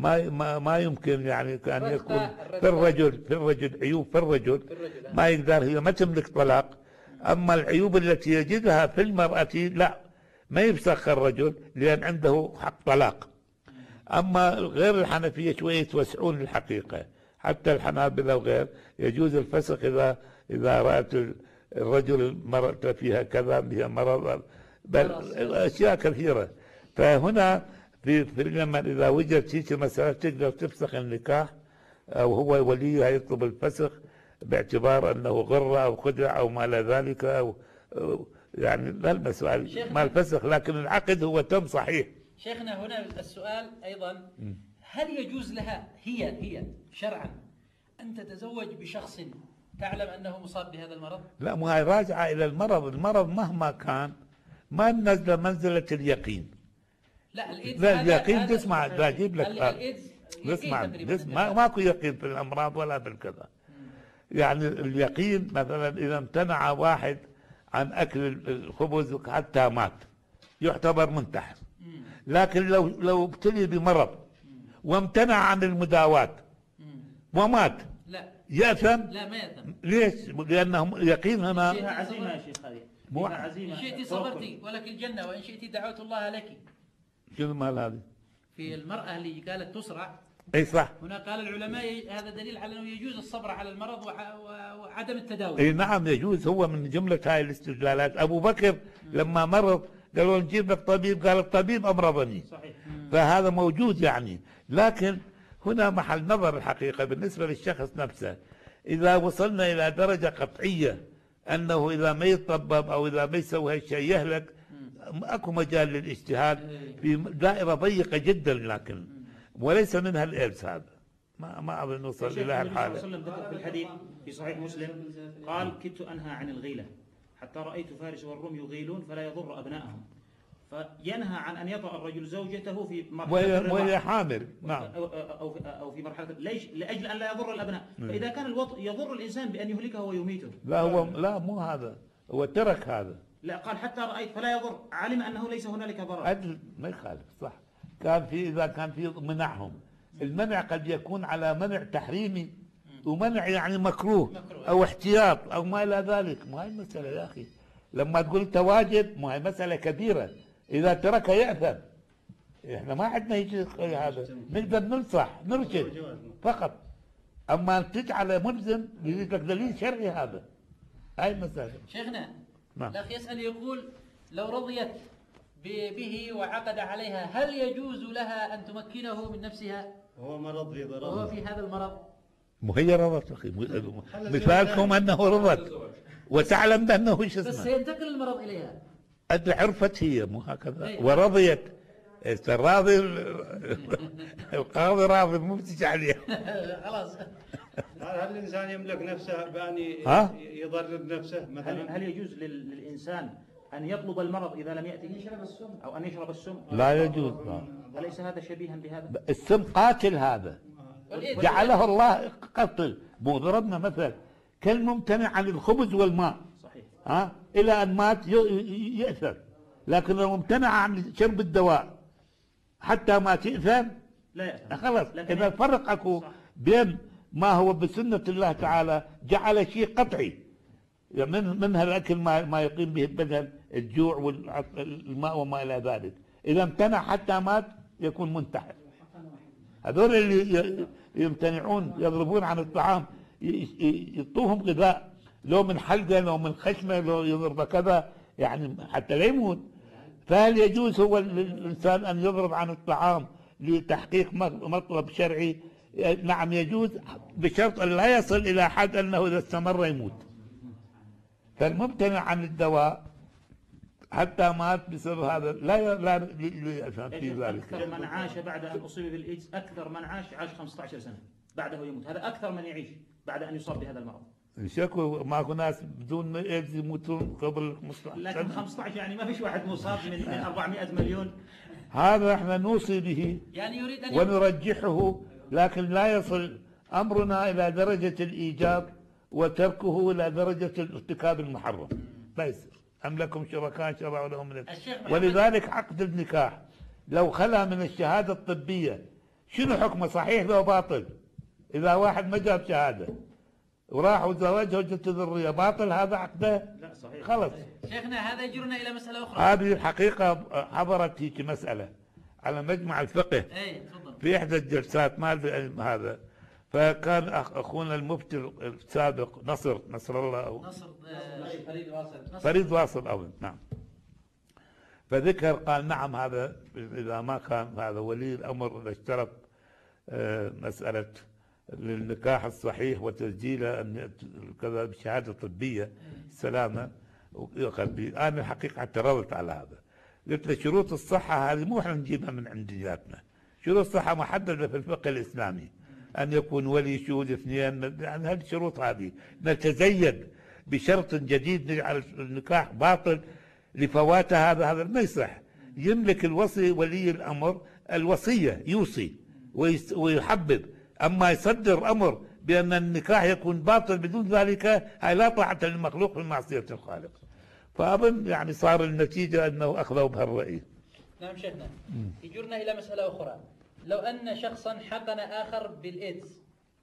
ما يمكن يعني كان يكون في الرجل عيوب في الرجل ما يقدر، هي ما تملك طلاق. أما العيوب التي يجدها في المرأة لا، ما يفسخ الرجل لأن عنده حق طلاق. أما غير الحنفية شوية يتوسعون الحقيقة، حتى الحنابلة وغير يجوز الفسخ إذا رأت الرجل المرأة فيها كذا، بها مرض، بل أشياء كثيرة. فهنا في اليمن إذا وجد شيء مسألة تقدر تفسخ النكاح، أو هو وليها يطلب الفسخ باعتبار أنه غرة أو خدع أو ما إلى ذلك، أو يعني لا المسألة ما الفسخ، لكن العقد هو تم صحيح. شيخنا هنا السؤال أيضا، هل يجوز لها هي شرعا أن تتزوج بشخص تعلم أنه مصاب بهذا المرض؟ لا، مو هاي راجعة إلى المرض مهما كان ما ننزل منزلة اليقين. لا اليقين تسمع، بجيب لك اسمع ماكو يقين في الأمراض ولا في الكذا. يعني اليقين مثلا إذا امتنع واحد عن أكل الخبز حتى مات يعتبر منتحر. لكن لو ابتلي بمرض وامتنع عن المداواة ومات لا يأثم؟ لا، ما يأثم. ليش؟ لأنهم يقين هنا فيها عزيمة يا شيخ، هذه فيها عزيمة. إن شئت صبرتي ولك الجنة وإن شئت دعوت الله لك. شنو مال هذه؟ في المرأة اللي قالت تسرع، اي صح، هنا قال العلماء هذا دليل على انه يجوز الصبر على المرض وعدم التداوي. اي نعم يجوز، هو من جملة هاي الاستدلالات. ابو بكر لما مرض قالوا نجيب لك طبيب، قال الطبيب امرضني. صحيح. فهذا موجود يعني. لكن هنا محل نظر الحقيقة بالنسبة للشخص نفسه. إذا وصلنا إلى درجة قطعية أنه إذا ما يتطبب أو إذا ما يسوي هالشيء يهلك، أكو مجال للاجتهاد في دائرة ضيقة جدا، لكن وليس منها الإيدز. هذا ما أظن نوصل إلى هالحالة. النبي صلى الله عليه وسلم ذكر في الحديث في صحيح مسلم قال: كدت أنهى عن الغيلة حتى رأيت فارس والروم يغيلون فلا يضر أبنائهم. فينهى عن أن يطأ الرجل زوجته في مرحلة وهي حامل، نعم، أو في مرحلة ليش؟ لأجل أن لا يضر الأبناء. فإذا كان الوطء يضر الإنسان بأن يهلكه ويميته. لا مو هذا، هو ترك هذا. لا، قال حتى رأيت فلا يضر، علم أنه ليس هنالك ضرر. عدل ما يخالف، صح. إذا كان في منعهم، المنع قد يكون على منع تحريمي ومنع يعني مكروه أو احتياط أو ما إلى ذلك. مو هاي المسألة يا أخي، لما تقول تواجد مو هاي مسألة كبيرة. إذا ترك يأثم. إحنا ما عندنا يجي هذا، نقدر ننصح نرشد فقط. أما تجعل ملزم يريد لك دليل شرعي، هذا هاي المسألة. شيخنا الأخ يسأل يقول: لو رضيت به وعقد عليها، هل يجوز لها أن تمكنه من نفسها؟ هو مرض في ضرر، وهو في هذا المرض. مو هي رضت أخي، مثالكم أنه رضت وتعلم بأنه شو اسمه، بس سينتقل المرض إليها. عرفت هي، مو هكذا ورضيت. الراضي القاضي راضي، مو بتجي عليه. خلاص. هل الإنسان يملك نفسه بأن يضرر نفسه مثلا؟ هل يجوز للإنسان أن يطلب المرض إذا لم يأتي أو أن يشرب السم؟ لا يجوز. أليس هذا شبيها بهذا؟ السم قاتل، هذا جعله الله قتل. مو ضربنا مثل كالممتنع عن الخبز والماء، صحيح، إلى أن مات يأثر، لكن لو امتنع عن شرب الدواء حتى ما تأثم لا يأثم. خلاص. إذا فرق أكو بين ما هو بسنة الله تعالى جعل شيء قطعي من هالأكل ما يقيم به البدن، الجوع والماء وما إلى ذلك، إذا امتنع حتى مات يكون منتحر. هذول اللي يمتنعون يضربون عن الطعام يعطوهم غذاء، لو من حلقة لو من خشمة لو يضرب كذا يعني حتى لا يموت. فهل يجوز هو الإنسان أن يضرب عن الطعام لتحقيق مطلب شرعي؟ نعم يجوز، بشرط أن لا يصل إلى حد أنه إذا استمر يموت. فالممتنع عن الدواء حتى مات بسبب هذا لا يفهم في ذلك. أكثر من عاش بعد أن أصيب بالإيدز، أكثر من عاش 15 سنة بعده يموت، هذا أكثر من يعيش بعد أن يصاب بهذا المرض. شكو ماكو ناس بدون ايدز يموتون قبل 15 سنة. لكن 15 يعني ما فيش واحد مصاب من 400 مليون. هذا احنا نوصي به يعني يريد أن ونرجحه، لكن لا يصل أمرنا إلى درجة الإيجاب وتركه إلى درجة الارتكاب المحرم. لا يصير. أم لكم شركاء شرعوا لهم من ولذلك عقد النكاح لو خلا من الشهادة الطبية شنو حكمه؟ صحيح لو باطل؟ إذا واحد ما جاب شهادة وراح وزوجها وجدت ذرية، باطل هذا عقده؟ لا صحيح. خلص. شيخنا هذا يجرنا إلى مسألة أخرى. هذه الحقيقة حضرت هيك مسألة على مجمع الفقه في إحدى الجلسات مال هذا، فكان أخونا المفتي السابق نصر الله فريد واصل أو نعم، فذكر قال نعم هذا إذا ما كان هذا ولي الأمر إذا اشترط مسألة للنكاح الصحيح وتسجيله كذا بشهادة طبية سلامة ويأخذ به. أنا الحقيقة اعترضت على هذا، قلت له شروط الصحة هذه مو احنا نجيبها من عندياتنا، شروط الصحة محددة في الفقه الإسلامي، أن يكون ولي شهود اثنين، يعني هذه الشروط هذه نتزيد بشرط جديد نجعل النكاح باطل لفوات هذا ما يصح. يملك الوصي ولي الأمر الوصية يوصي ويحبب، أما يصدر أمر بأن النكاح يكون باطل بدون ذلك هاي لا طاعة للمخلوق في معصية الخالق. فأظن يعني صار النتيجة أنه أخذوا بهالرأي. نعم شيخنا، يجرنا إلى مسألة أخرى. لو أن شخصا حقن آخر بالإيدز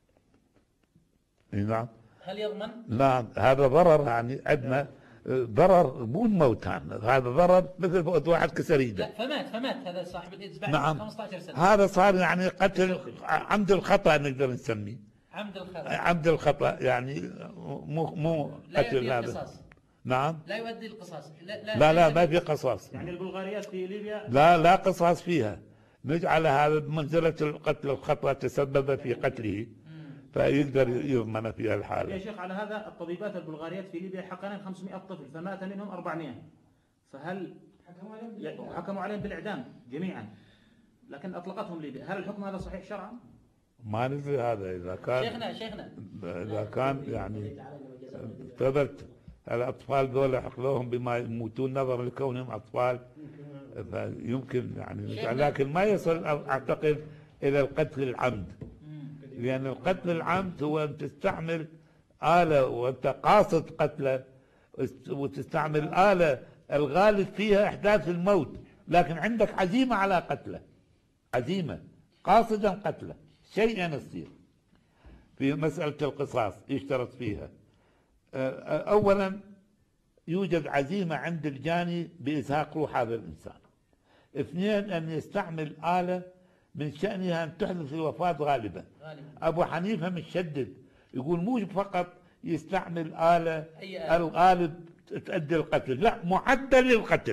نعم هل يضمن؟ نعم، هذا ضرر، يعني عندنا ضرر مو الموت، هذا ضرر مثل فوت واحد كسر يده. لا فمات هذا صاحب الإيدز بعد نعم 15 سنة. هذا صار يعني قتل عمد الخطأ نقدر نسميه. عمد الخطأ يعني مو قتل هذا. نعم لا يؤدي القصاص. لا ما في قصاص. يعني البلغاريات في ليبيا لا قصاص فيها، نجعل هذا بمنزلة القتل الخطأ تسبب في قتله فيقدر يضمن في الحالة. يا شيخ على هذا الطبيبات البلغاريات في ليبيا حقنين 500 طفل فمات منهم 400، فهل حكموا عليهم بالإعدام جميعا لكن أطلقتهم ليبيا، هل الحكم هذا صحيح شرعا؟ ما ندري هذا إذا كان شيخنا إذا كان يعني ثبت الأطفال ذولا حقلوهم بما يموتون نظرا لكونهم أطفال فيمكن يعني، لكن ما يصل أعتقد إلى القتل العمد، لأن القتل العمد هو أن تستعمل آلة وأنت قاصد قتله وتستعمل آلة الغالب فيها إحداث الموت، لكن عندك عزيمة على قتله، عزيمة قاصدا قتله، شيئا يصير. في مسألة القصاص يشترط فيها أولا يوجد عزيمة عند الجاني بإزهاق روح هذا الإنسان. اثنين أن يستعمل آلة من شأنها أن تحدث الوفاة غالبا. أبو حنيفة مشدد يقول مو فقط يستعمل آلة الغالب تؤدي القتل، لا معدل للقتل،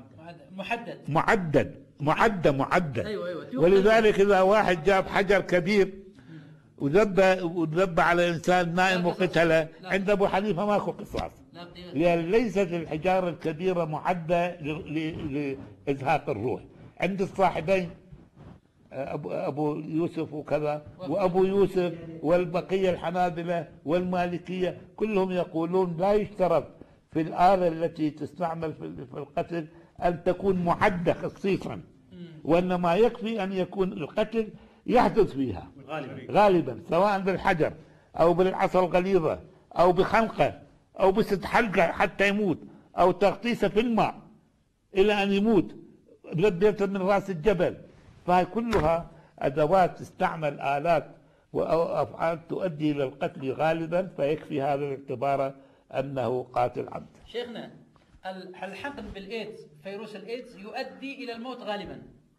معدد. أيوة. ولذلك إذا واحد جاب حجر كبير وذب على إنسان نائم وقتله، عند أبو حنيفة ماكو قصاص، لأن ليست الحجارة الكبيرة معدة لإزهاق الروح. عند الصاحبين أبو يوسف وكذا، وأبو يوسف والبقية الحنابلة والمالكية كلهم يقولون لا يشترط في الآلة التي تستعمل في القتل أن تكون معدة خصيصا، وإنما يكفي أن يكون القتل يحدث فيها غالبا سواء بالحجر أو بالعصا الغليظة أو بخنقة أو بست حلقة حتى يموت، أو تغطيسه في الماء إلى أن يموت بديته من رأس الجبل. فهي كلها أدوات تستعمل آلات وأفعال تؤدي إلى القتل غالبا، فيكفي هذا الاعتبار أنه قاتل عمد. شيخنا الحقن بالإيدز فيروس الإيدز يؤدي إلى الموت غالبا.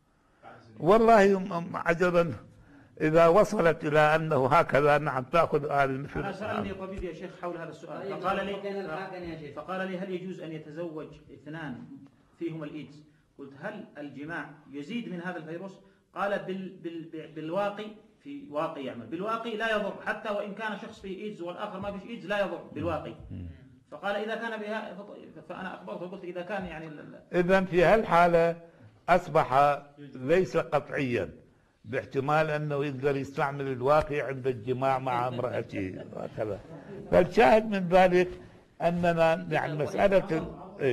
والله عجبا إذا وصلت إلى أنه هكذا نعم تأخذ مثل. أنا سألني طبيب يا شيخ حول هذا السؤال فقال لي هل يجوز أن يتزوج اثنان فيهما الإيدز؟ قلت هل الجماع يزيد من هذا الفيروس؟ قال بالواقي، في واقي يعمل بالواقي لا يضر، حتى وإن كان شخص فيه إيدز والآخر ما فيش إيدز لا يضر بالواقي. فقال إذا كان بها، فأنا أخبرته وقلت إذا كان يعني إذا في هالحالة أصبح ليس قطعيا، باحتمال أنه يقدر يستعمل الواقي عند الجماع مع امرأته وهكذا. فالشاهد من ذلك أننا يعني مسألة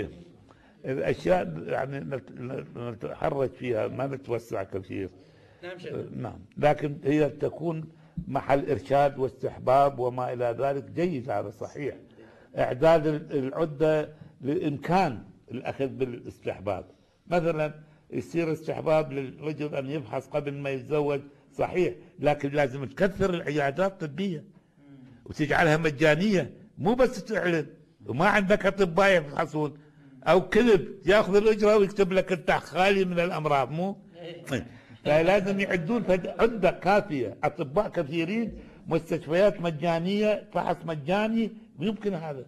الأشياء يعني نتحرج فيها ما نتوسع كثير. نعم شيخ. نعم، لكن هي تكون محل إرشاد واستحباب وما إلى ذلك جيد، هذا صحيح. إعداد العدة لإمكان الأخذ بالاستحباب، مثلا يصير استحباب للرجل أن يفحص قبل ما يتزوج صحيح، لكن لازم تكثر العيادات الطبية وتجعلها مجانية، مو بس تعلن وما عندك أطباء يفحصون، أو كذب ياخذ الأجرة ويكتب لك أنت خالي من الأمراض، مو فلازم يعدون عدة كافية، أطباء كثيرين، مستشفيات مجانية، فحص مجاني، ويمكن هذا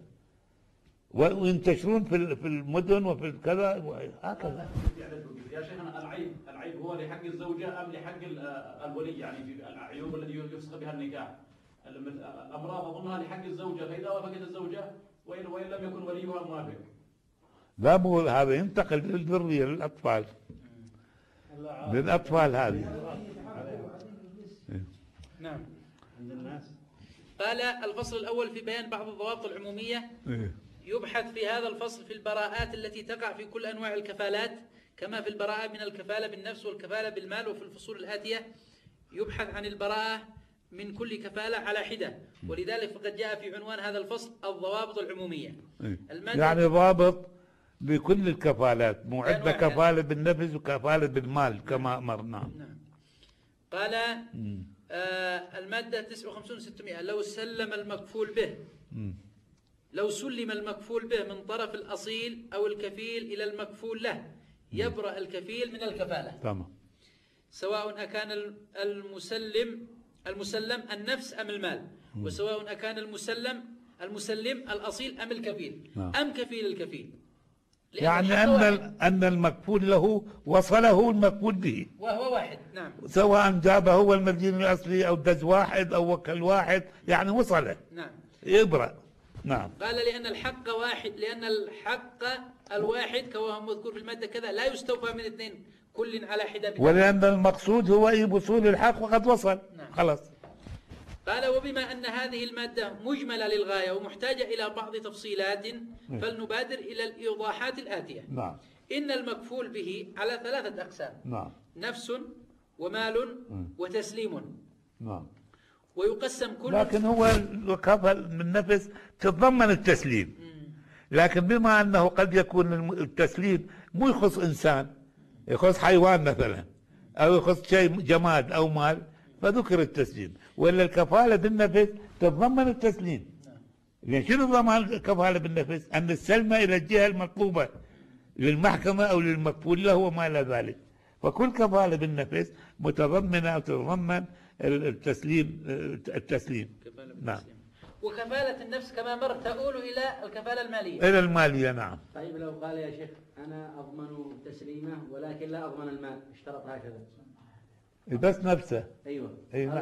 وينتشرون في المدن وفي كذا وهكذا. يا شيخنا العيب هو لحق الزوجة أم لحق الولي؟ يعني في العيوب التي يفسخ بها النكاح، الأمراض أظنها لحق الزوجة، فإذا وافقت الزوجة وإن لم يكن وليها موافق. لا، مو هذا ينتقل للذرية للأطفال هذه. نعم. قال الفصل الأول في بيان بعض الضوابط العمومية. يبحث في هذا الفصل في البراءات التي تقع في كل أنواع الكفالات، كما في البراءة من الكفالة بالنفس والكفالة بالمال. وفي الفصول الآتية يبحث عن البراءة من كل كفالة على حدة، ولذلك فقد جاء في عنوان هذا الفصل الضوابط العمومية. يعني ضابط بكل الكفالات، مو عندنا كفالة بالنفس وكفالة بالمال كما أمرنا. نعم. قال المادة 59 600 لو سلم المكفول به من طرف الأصيل أو الكفيل إلى المكفول له يبرأ الكفيل من الكفالة. تمام. سواء أكان المسلم النفس أم المال، وسواء أكان المسلم الأصيل أم الكفيل أم كفيل الكفيل. يعني أن المكفول له وصله المكفول به وهو واحد. نعم. سواء جابه هو المدين الأصلي أو دز واحد أو وكل واحد، يعني وصله. نعم. يبرأ. نعم. قال لأن الحق واحد، لأن الحق الواحد كما مذكور في المادة كذا لا يستوفى من اثنين كل على حدة، ولأن المقصود هو وصول الحق وقد وصل. نعم. خلاص. قال وبما أن هذه المادة مجملة للغاية ومحتاجة إلى بعض تفصيلات فلنبادر إلى الإيضاحات الآتية. نعم. إن المكفول به على 3 أقسام. نعم. نفس ومال وتسليم. نعم. ويقسم كل، لكن هو الوكافة بالنفس تتضمن التسليم، لكن بما أنه قد يكون التسليم مو يخص إنسان، يخص حيوان مثلا، أو يخص شيء جماد أو مال، فذكر التسليم. ولا الكفالة بالنفس تتضمن التسليم. يعني شنو ضمان الكفالة بالنفس؟ أن السلم إلى الجهة المطلوبة للمحكمة أو للمكفول له وما إلى ذلك. فكل كفالة بالنفس متضمنة أو تتضمن التسليم. نعم. وكفالة النفس كما مر تؤول إلى الكفالة المالية. إلى المالية. نعم. طيب لو قال يا شيخ أنا أضمن تسليمه ولكن لا أضمن المال، اشترط هكذا؟ بس نفسه. أيوه.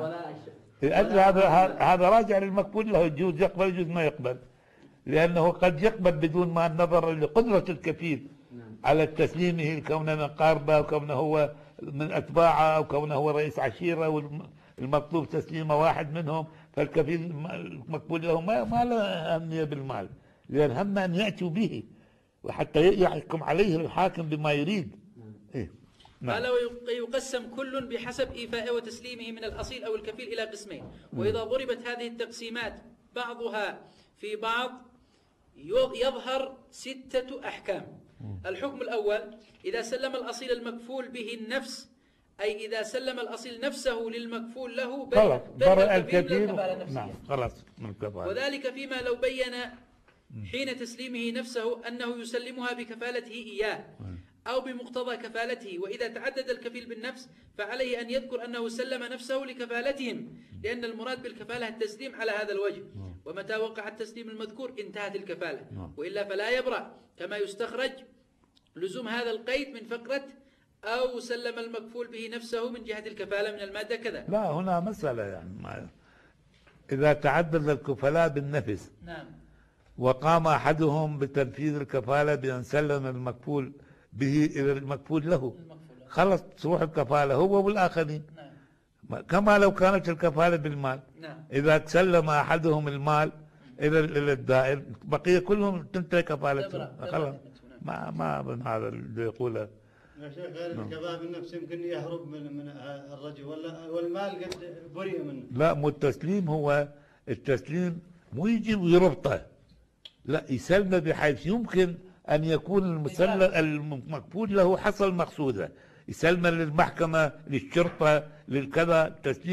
هذا راجع للمكفول له، يجوز يقبل يجوز ما يقبل، لأنه قد يقبل بدون ما النظر لقدرة الكفيل على تسليمه كونه من قاربه وكونه هو من أتباعه أو كونه هو رئيس عشيرة والمطلوب تسليمه واحد منهم، فالكفيل المقبول له ما له أهمية بالمال، لأن هم أن يأتوا به وحتى يحكم عليه الحاكم بما يريد. إيه؟ قال ويقسم كل بحسب إيفائه وتسليمه من الأصيل أو الكفيل إلى قسمين، وإذا ضربت هذه التقسيمات بعضها في بعض يظهر 6 أحكام. الحكم الأول: إذا سلم الأصيل المكفول به النفس، أي إذا سلم الأصيل نفسه للمكفول له برئ الكفيل من الكفالة النفسية. نعم خلاص من الكفالة. وذلك فيما لو بين حين تسليمه نفسه أنه يسلمها بكفالته إياه أو بمقتضى كفالته. وإذا تعدد الكفيل بالنفس فعليه أن يذكر أنه سلم نفسه لكفالتهم، لأن المراد بالكفالة التسليم على هذا الوجه، ومتى وقع التسليم المذكور انتهت الكفالة، وإلا فلا يبرأ، كما يستخرج لزوم هذا القيد من فقرة أو سلم المكفول به نفسه من جهة الكفالة من المادة كذا. لا هنا مسألة يعني إذا تعدد الكفلاء بالنفس، نعم، وقام أحدهم بتنفيذ الكفالة بأن سلم المكفول به إلى المكفول له، خلص تروح الكفالة هو والآخرين. نعم. كما لو كانت الكفالة بالمال. نعم. إذا سلم أحدهم المال إلى الدائر بقي كلهم تنتهي كفالته، خلاص ما من هذا اللي يقوله. يا شيخ غير الكفالة بالنفس يمكن يهرب من الرجل والمال قد برئ منه. لا مو التسليم، هو التسليم مو يجي ويربطه، لا يسلمه بحيث يمكن أن يكون المكفول له حصل مقصوده، يسلمه للمحكمة للشرطة للكذا.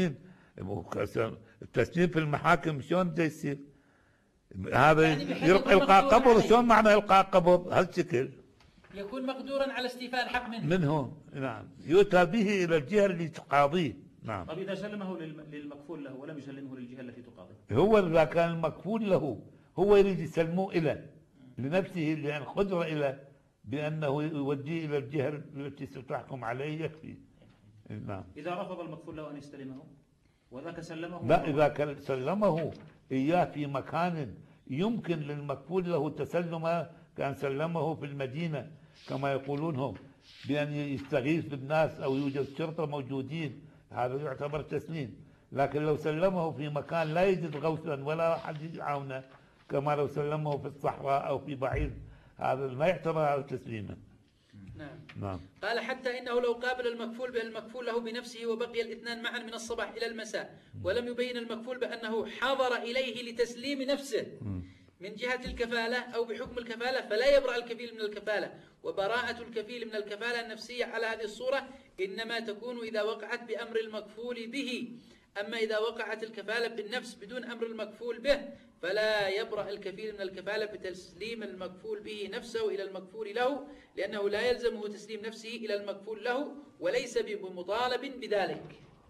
التسليم في المحاكم شلون بده يصير؟ هذا يعني إلقاء قبض. شلون معنى إلقاء قبض؟ هالشكل يكون مقدورا على استيفاء الحق منه. نعم، يؤتى به إلى الجهة اللي تقاضيه. نعم. طيب إذا سلمه للمكفول له ولم يسلمه للجهة التي تقاضيه، هو إذا كان المكفول له هو يريد يسلموه إلى لنفسه، لأن قدرة إلى بأنه يوديه إلى الجهة التي ستحكم عليه يكفي. نعم. إذا رفض المكفول له أن يستلمه وذاك سلمه، لا إذا سلمه إياه في مكان يمكن للمكفول له تسلمه، كان سلمه في المدينة كما يقولون هم، بأن يستغيث بالناس أو يوجد شرطة موجودين، هذا يعتبر تسليم. لكن لو سلمه في مكان لا يجد غوثا ولا أحد يعاونه، كما لو سلمه في الصحراء أو في بعيد، هذا ما يعتبر هذا تسليما. نعم. قال حتى إنه لو قابل المكفول بالمكفول له بنفسه وبقي الاثنان معا من الصباح إلى المساء ولم يبين المكفول بأنه حضر إليه لتسليم نفسه من جهة الكفالة أو بحكم الكفالة، فلا يبرأ الكفيل من الكفالة. وبراءة الكفيل من الكفالة النفسية على هذه الصورة إنما تكون إذا وقعت بأمر المكفول به. أما إذا وقعت الكفالة بالنفس بدون أمر المكفول به فلا يبرأ الكفيل من الكفالة بتسليم المكفول به نفسه إلى المكفول له، لأنه لا يلزمه تسليم نفسه إلى المكفول له وليس بمطالب بذلك.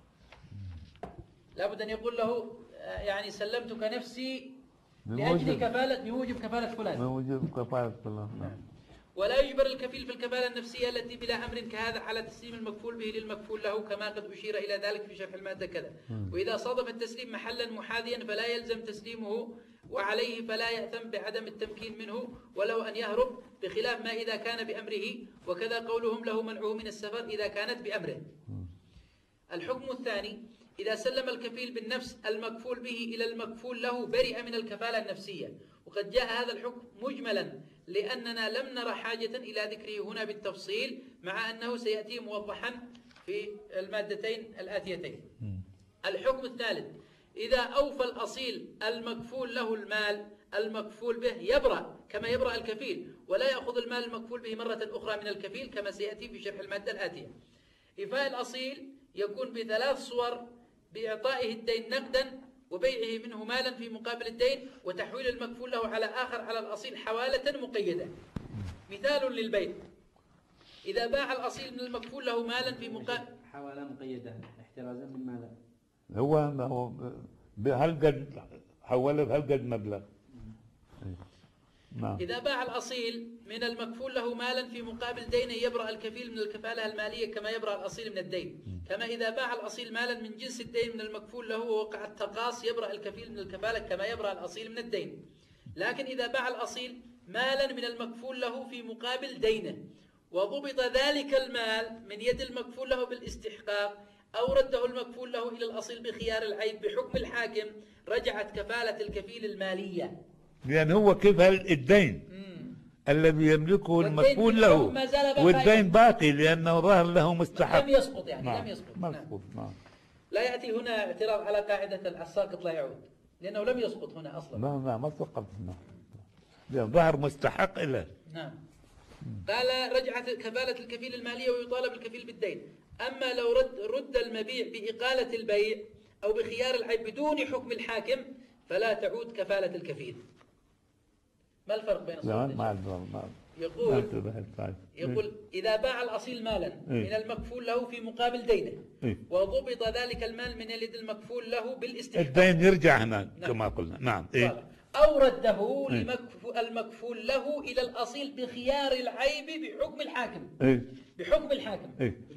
لابد أن يقول له يعني سلمتك نفسي لأجل كفالة بوجب كفالة فلان. بوجب كفالة فلان. ولا يجبر الكفيل في الكفالة النفسية التي بلا أمر كهذا على تسليم المكفول به للمكفول له، كما قد أشير إلى ذلك في شرح المادة كذا. وإذا صادف التسليم محلا محاذيا فلا يلزم تسليمه، وعليه فلا يأثم بعدم التمكين منه ولو أن يهرب، بخلاف ما إذا كان بأمره، وكذا قولهم له منعه من السفر إذا كانت بأمره. الحكم الثاني: إذا سلم الكفيل بالنفس المكفول به إلى المكفول له برئ من الكفالة النفسية. وقد جاء هذا الحكم مجملا لأننا لم نرى حاجة إلى ذكره هنا بالتفصيل، مع أنه سيأتي موضحا في المادتين الآتيتين. الحكم الثالث: إذا أوفى الأصيل المكفول له المال المكفول به يبرأ كما يبرأ الكفيل، ولا يأخذ المال المكفول به مرة أخرى من الكفيل، كما سيأتي في شرح المادة الآتية. إيفاء الأصيل يكون ب3 صور: بإعطائه الدين نقدا، وبيعه منه مالا في مقابل الدين، وتحويل المكفول له على آخر على الأصيل حوالة مقيدة. مثال للبيع: إذا باع الأصيل من المكفول له مالا في مقابل حوالة مقيدة احترازا من ماذا؟ هو بهالقد حوله بهالقد مبلغ. نعم. إذا باع الأصيل من المكفول له مالا في مقابل دينه يبرأ الكفيل من الكفالة المالية كما يبرأ الأصيل من الدين. كما إذا باع الأصيل مالا من جنس الدين من المكفول له ووقع التقاص يبرأ الكفيل من الكفالة كما يبرأ الأصيل من الدين. لكن إذا باع الأصيل مالا من المكفول له في مقابل دينه وضبط ذلك المال من يد المكفول له بالاستحقاق أو رده المكفول له إلى الأصيل بخيار العيب بحكم الحاكم، رجعت كفالة الكفيل المالية. لأن هو كفل الدين الذي يملكه المكفول له، والدين باقي لأنه ظهر له مستحق. لم يسقط يعني. نعم. لم يسقط. نعم. لا يأتي هنا اعتراض على قاعدة الساقط لا يعود، لأنه لم يسقط هنا أصلا. ما سقط. لأن ظهر مستحق له. نعم. قال رجعت كفالة الكفيل المالية ويطالب الكفيل بالدين. أما لو رد المبيع بإقالة البيع أو بخيار العيب بدون حكم الحاكم فلا تعود كفالة الكفيل. ما الفرق بين الصورتين؟ يقول إذا باع الأصيل مالا من المكفول له في مقابل دينه وضبط ذلك المال من يد المكفول له بالاستحقاق، الدين يرجع هناك كما قلنا. نعم. أو رده المكفول له إلى الأصيل بخيار العيب بحكم الحاكم. بحكم الحاكم.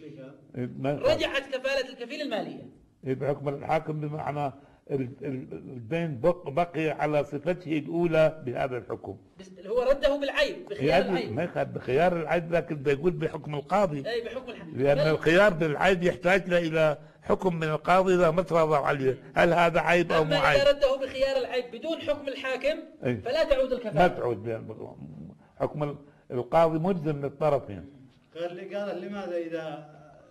رجعت كفالة الكفيل المالية. بحكم الحاكم بمعنى الدين بقي على صفته الأولى بهذا الحكم. هو رده بالعيب بخيار العيب. ما يخالف بخيار العيب، لكن بيقول بحكم القاضي. أي بحكم الحاكم. لأن الخيار بالعيب يحتاج إلى حكم من القاضي إذا ما تراضوا عليه، هل هذا عيب أو مو عيب. أما إذا رده بخيار العيب بدون حكم الحاكم فلا تعود الكفالة. ما تعود، حكم القاضي ملزم للطرفين. قال لماذا إذا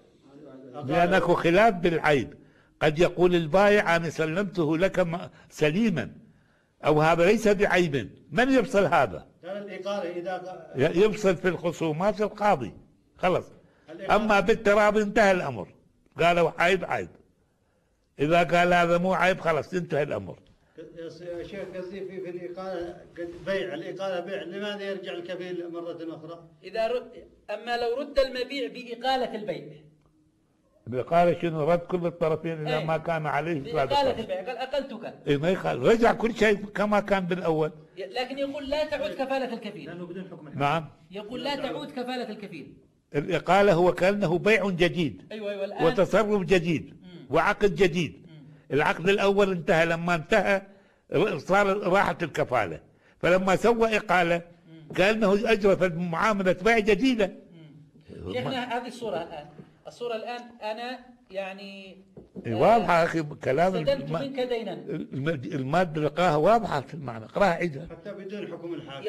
لأنك خلاف بالعيب. قد يقول البائع أنا سلمته لك سليما، أو هذا ليس بعيب، من يفصل هذا؟ الإقالة إذا يفصل في الخصومات القاضي خلص. أما بالتراضي انتهى الأمر، قالوا عيب عيب، إذا قال هذا مو عيب خلاص انتهى الأمر. يا شيخ قصدي في الإقالة بيع، الإقالة بيع، لماذا يرجع الكفيل مرة أخرى؟ أما لو رد المبيع بإقالة البيع. بإقالة شنو؟ رد كل الطرفين إذا ما كان عليه بإقالة البيع، قال أقلتك. ما يخالف، رجع كل شيء كما كان بالأول. لكن يقول لا تعود كفالة الكفيل. لأنه بدون حكم الحكم. نعم. يقول لا تعود كفالة الكفيل. الإقالة هو كأنه بيع جديد. أيوة الآن وتصرف جديد وعقد جديد. العقد الأول انتهى، لما انتهى صار راحت الكفالة، فلما سوى إقالة كأنه أجرى في معاملة بيع جديدة. شيخنا هذه الصورة الآن أنا يعني واضحة أخي كلام سددت منك دينا. المادة لقاها واضحة في المعنى، اقراها عيدها. حتى بدون حكم الحاكم.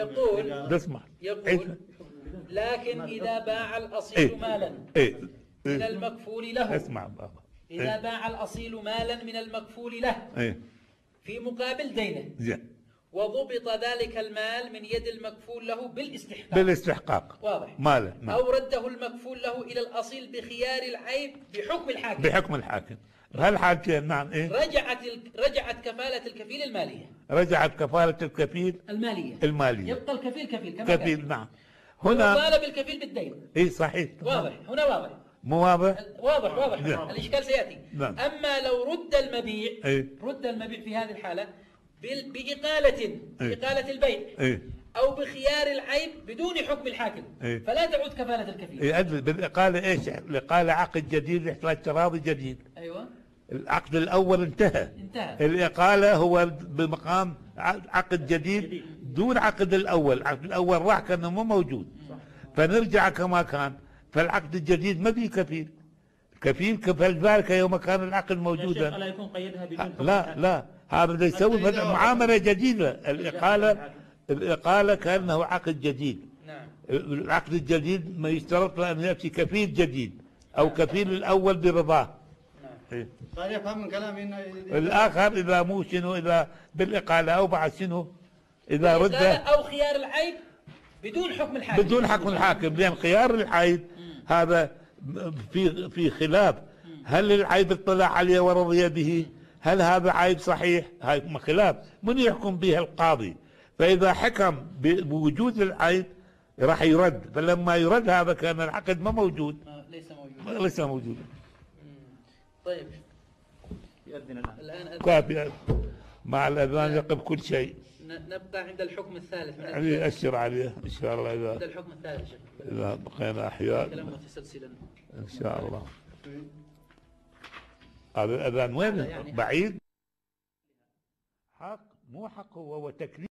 يقول لكن إذا باع الأصيل مالا من المكفول له. اسمع بابا. إذا باع الأصيل مالا من المكفول له في مقابل دينه وضبط ذلك المال من يد المكفول له بالاستحقاق. واضح. ماله. أو رده المكفول له إلى الأصيل بخيار العيب بحكم الحاكم. بهالحالتين. نعم. رجعت كفالة الكفيل المالية. رجعت كفالة الكفيل المالية. يبقى الكفيل كما كفيل. نعم. هنا طالب الكفيل بالدين. صحيح. واضح. هنا واضح. مو واضح؟ واضح. الإشكال سيأتي. أما لو رد المبيع في هذه الحالة بإقالة البيع أو بخيار العيب بدون حكم الحاكم فلا تعود كفالة الكفيل. بالإقالة إيش؟ الإقالة عقد جديد يحتاج تراضي جديد. أيوة. العقد الأول انتهى. الإقالة هو بمقام عقد جديد دون عقد الأول. العقد الأول راح كأنه مو موجود، فنرجع كما كان، فالعقد الجديد ما فيه كفيل. كفيل كفل ذلك يوم كان العقد موجودا. لا يكون قيدها بدون حكم. لا هذا يسوي معاملة جديدة. الإقالة كأنه عقد جديد. نعم. العقد الجديد ما يشترط له أن يأتي كفيل جديد أو كفيل الأول برضاه. نعم. قال يفهم من كلامي إنه الآخر إذا مو شنو، إذا بالإقالة أو بعد شنو، إذا رده أو خيار العيب بدون حكم الحاكم. لأن خيار العيب هذا في خلاف، هل العيب اطلع عليه ورضي به؟ هل هذا عيب صحيح؟ هاي خلاف من يحكم به القاضي. فإذا حكم بوجود العيب راح يرد، فلما يرد هذا كان العقد ما موجود. ليس موجود. طيب يؤذن الآن كافي مع الأذان يقف كل شيء. نبقى عند الحكم الثالث. يعني أشر عليه إن شاء الله عند الحكم الثالث إذا بقينا أحياء كلام متسلسلا إن شاء الله. هذا الأذان وين؟ بعيد؟ حق مو حق، هو تكليف.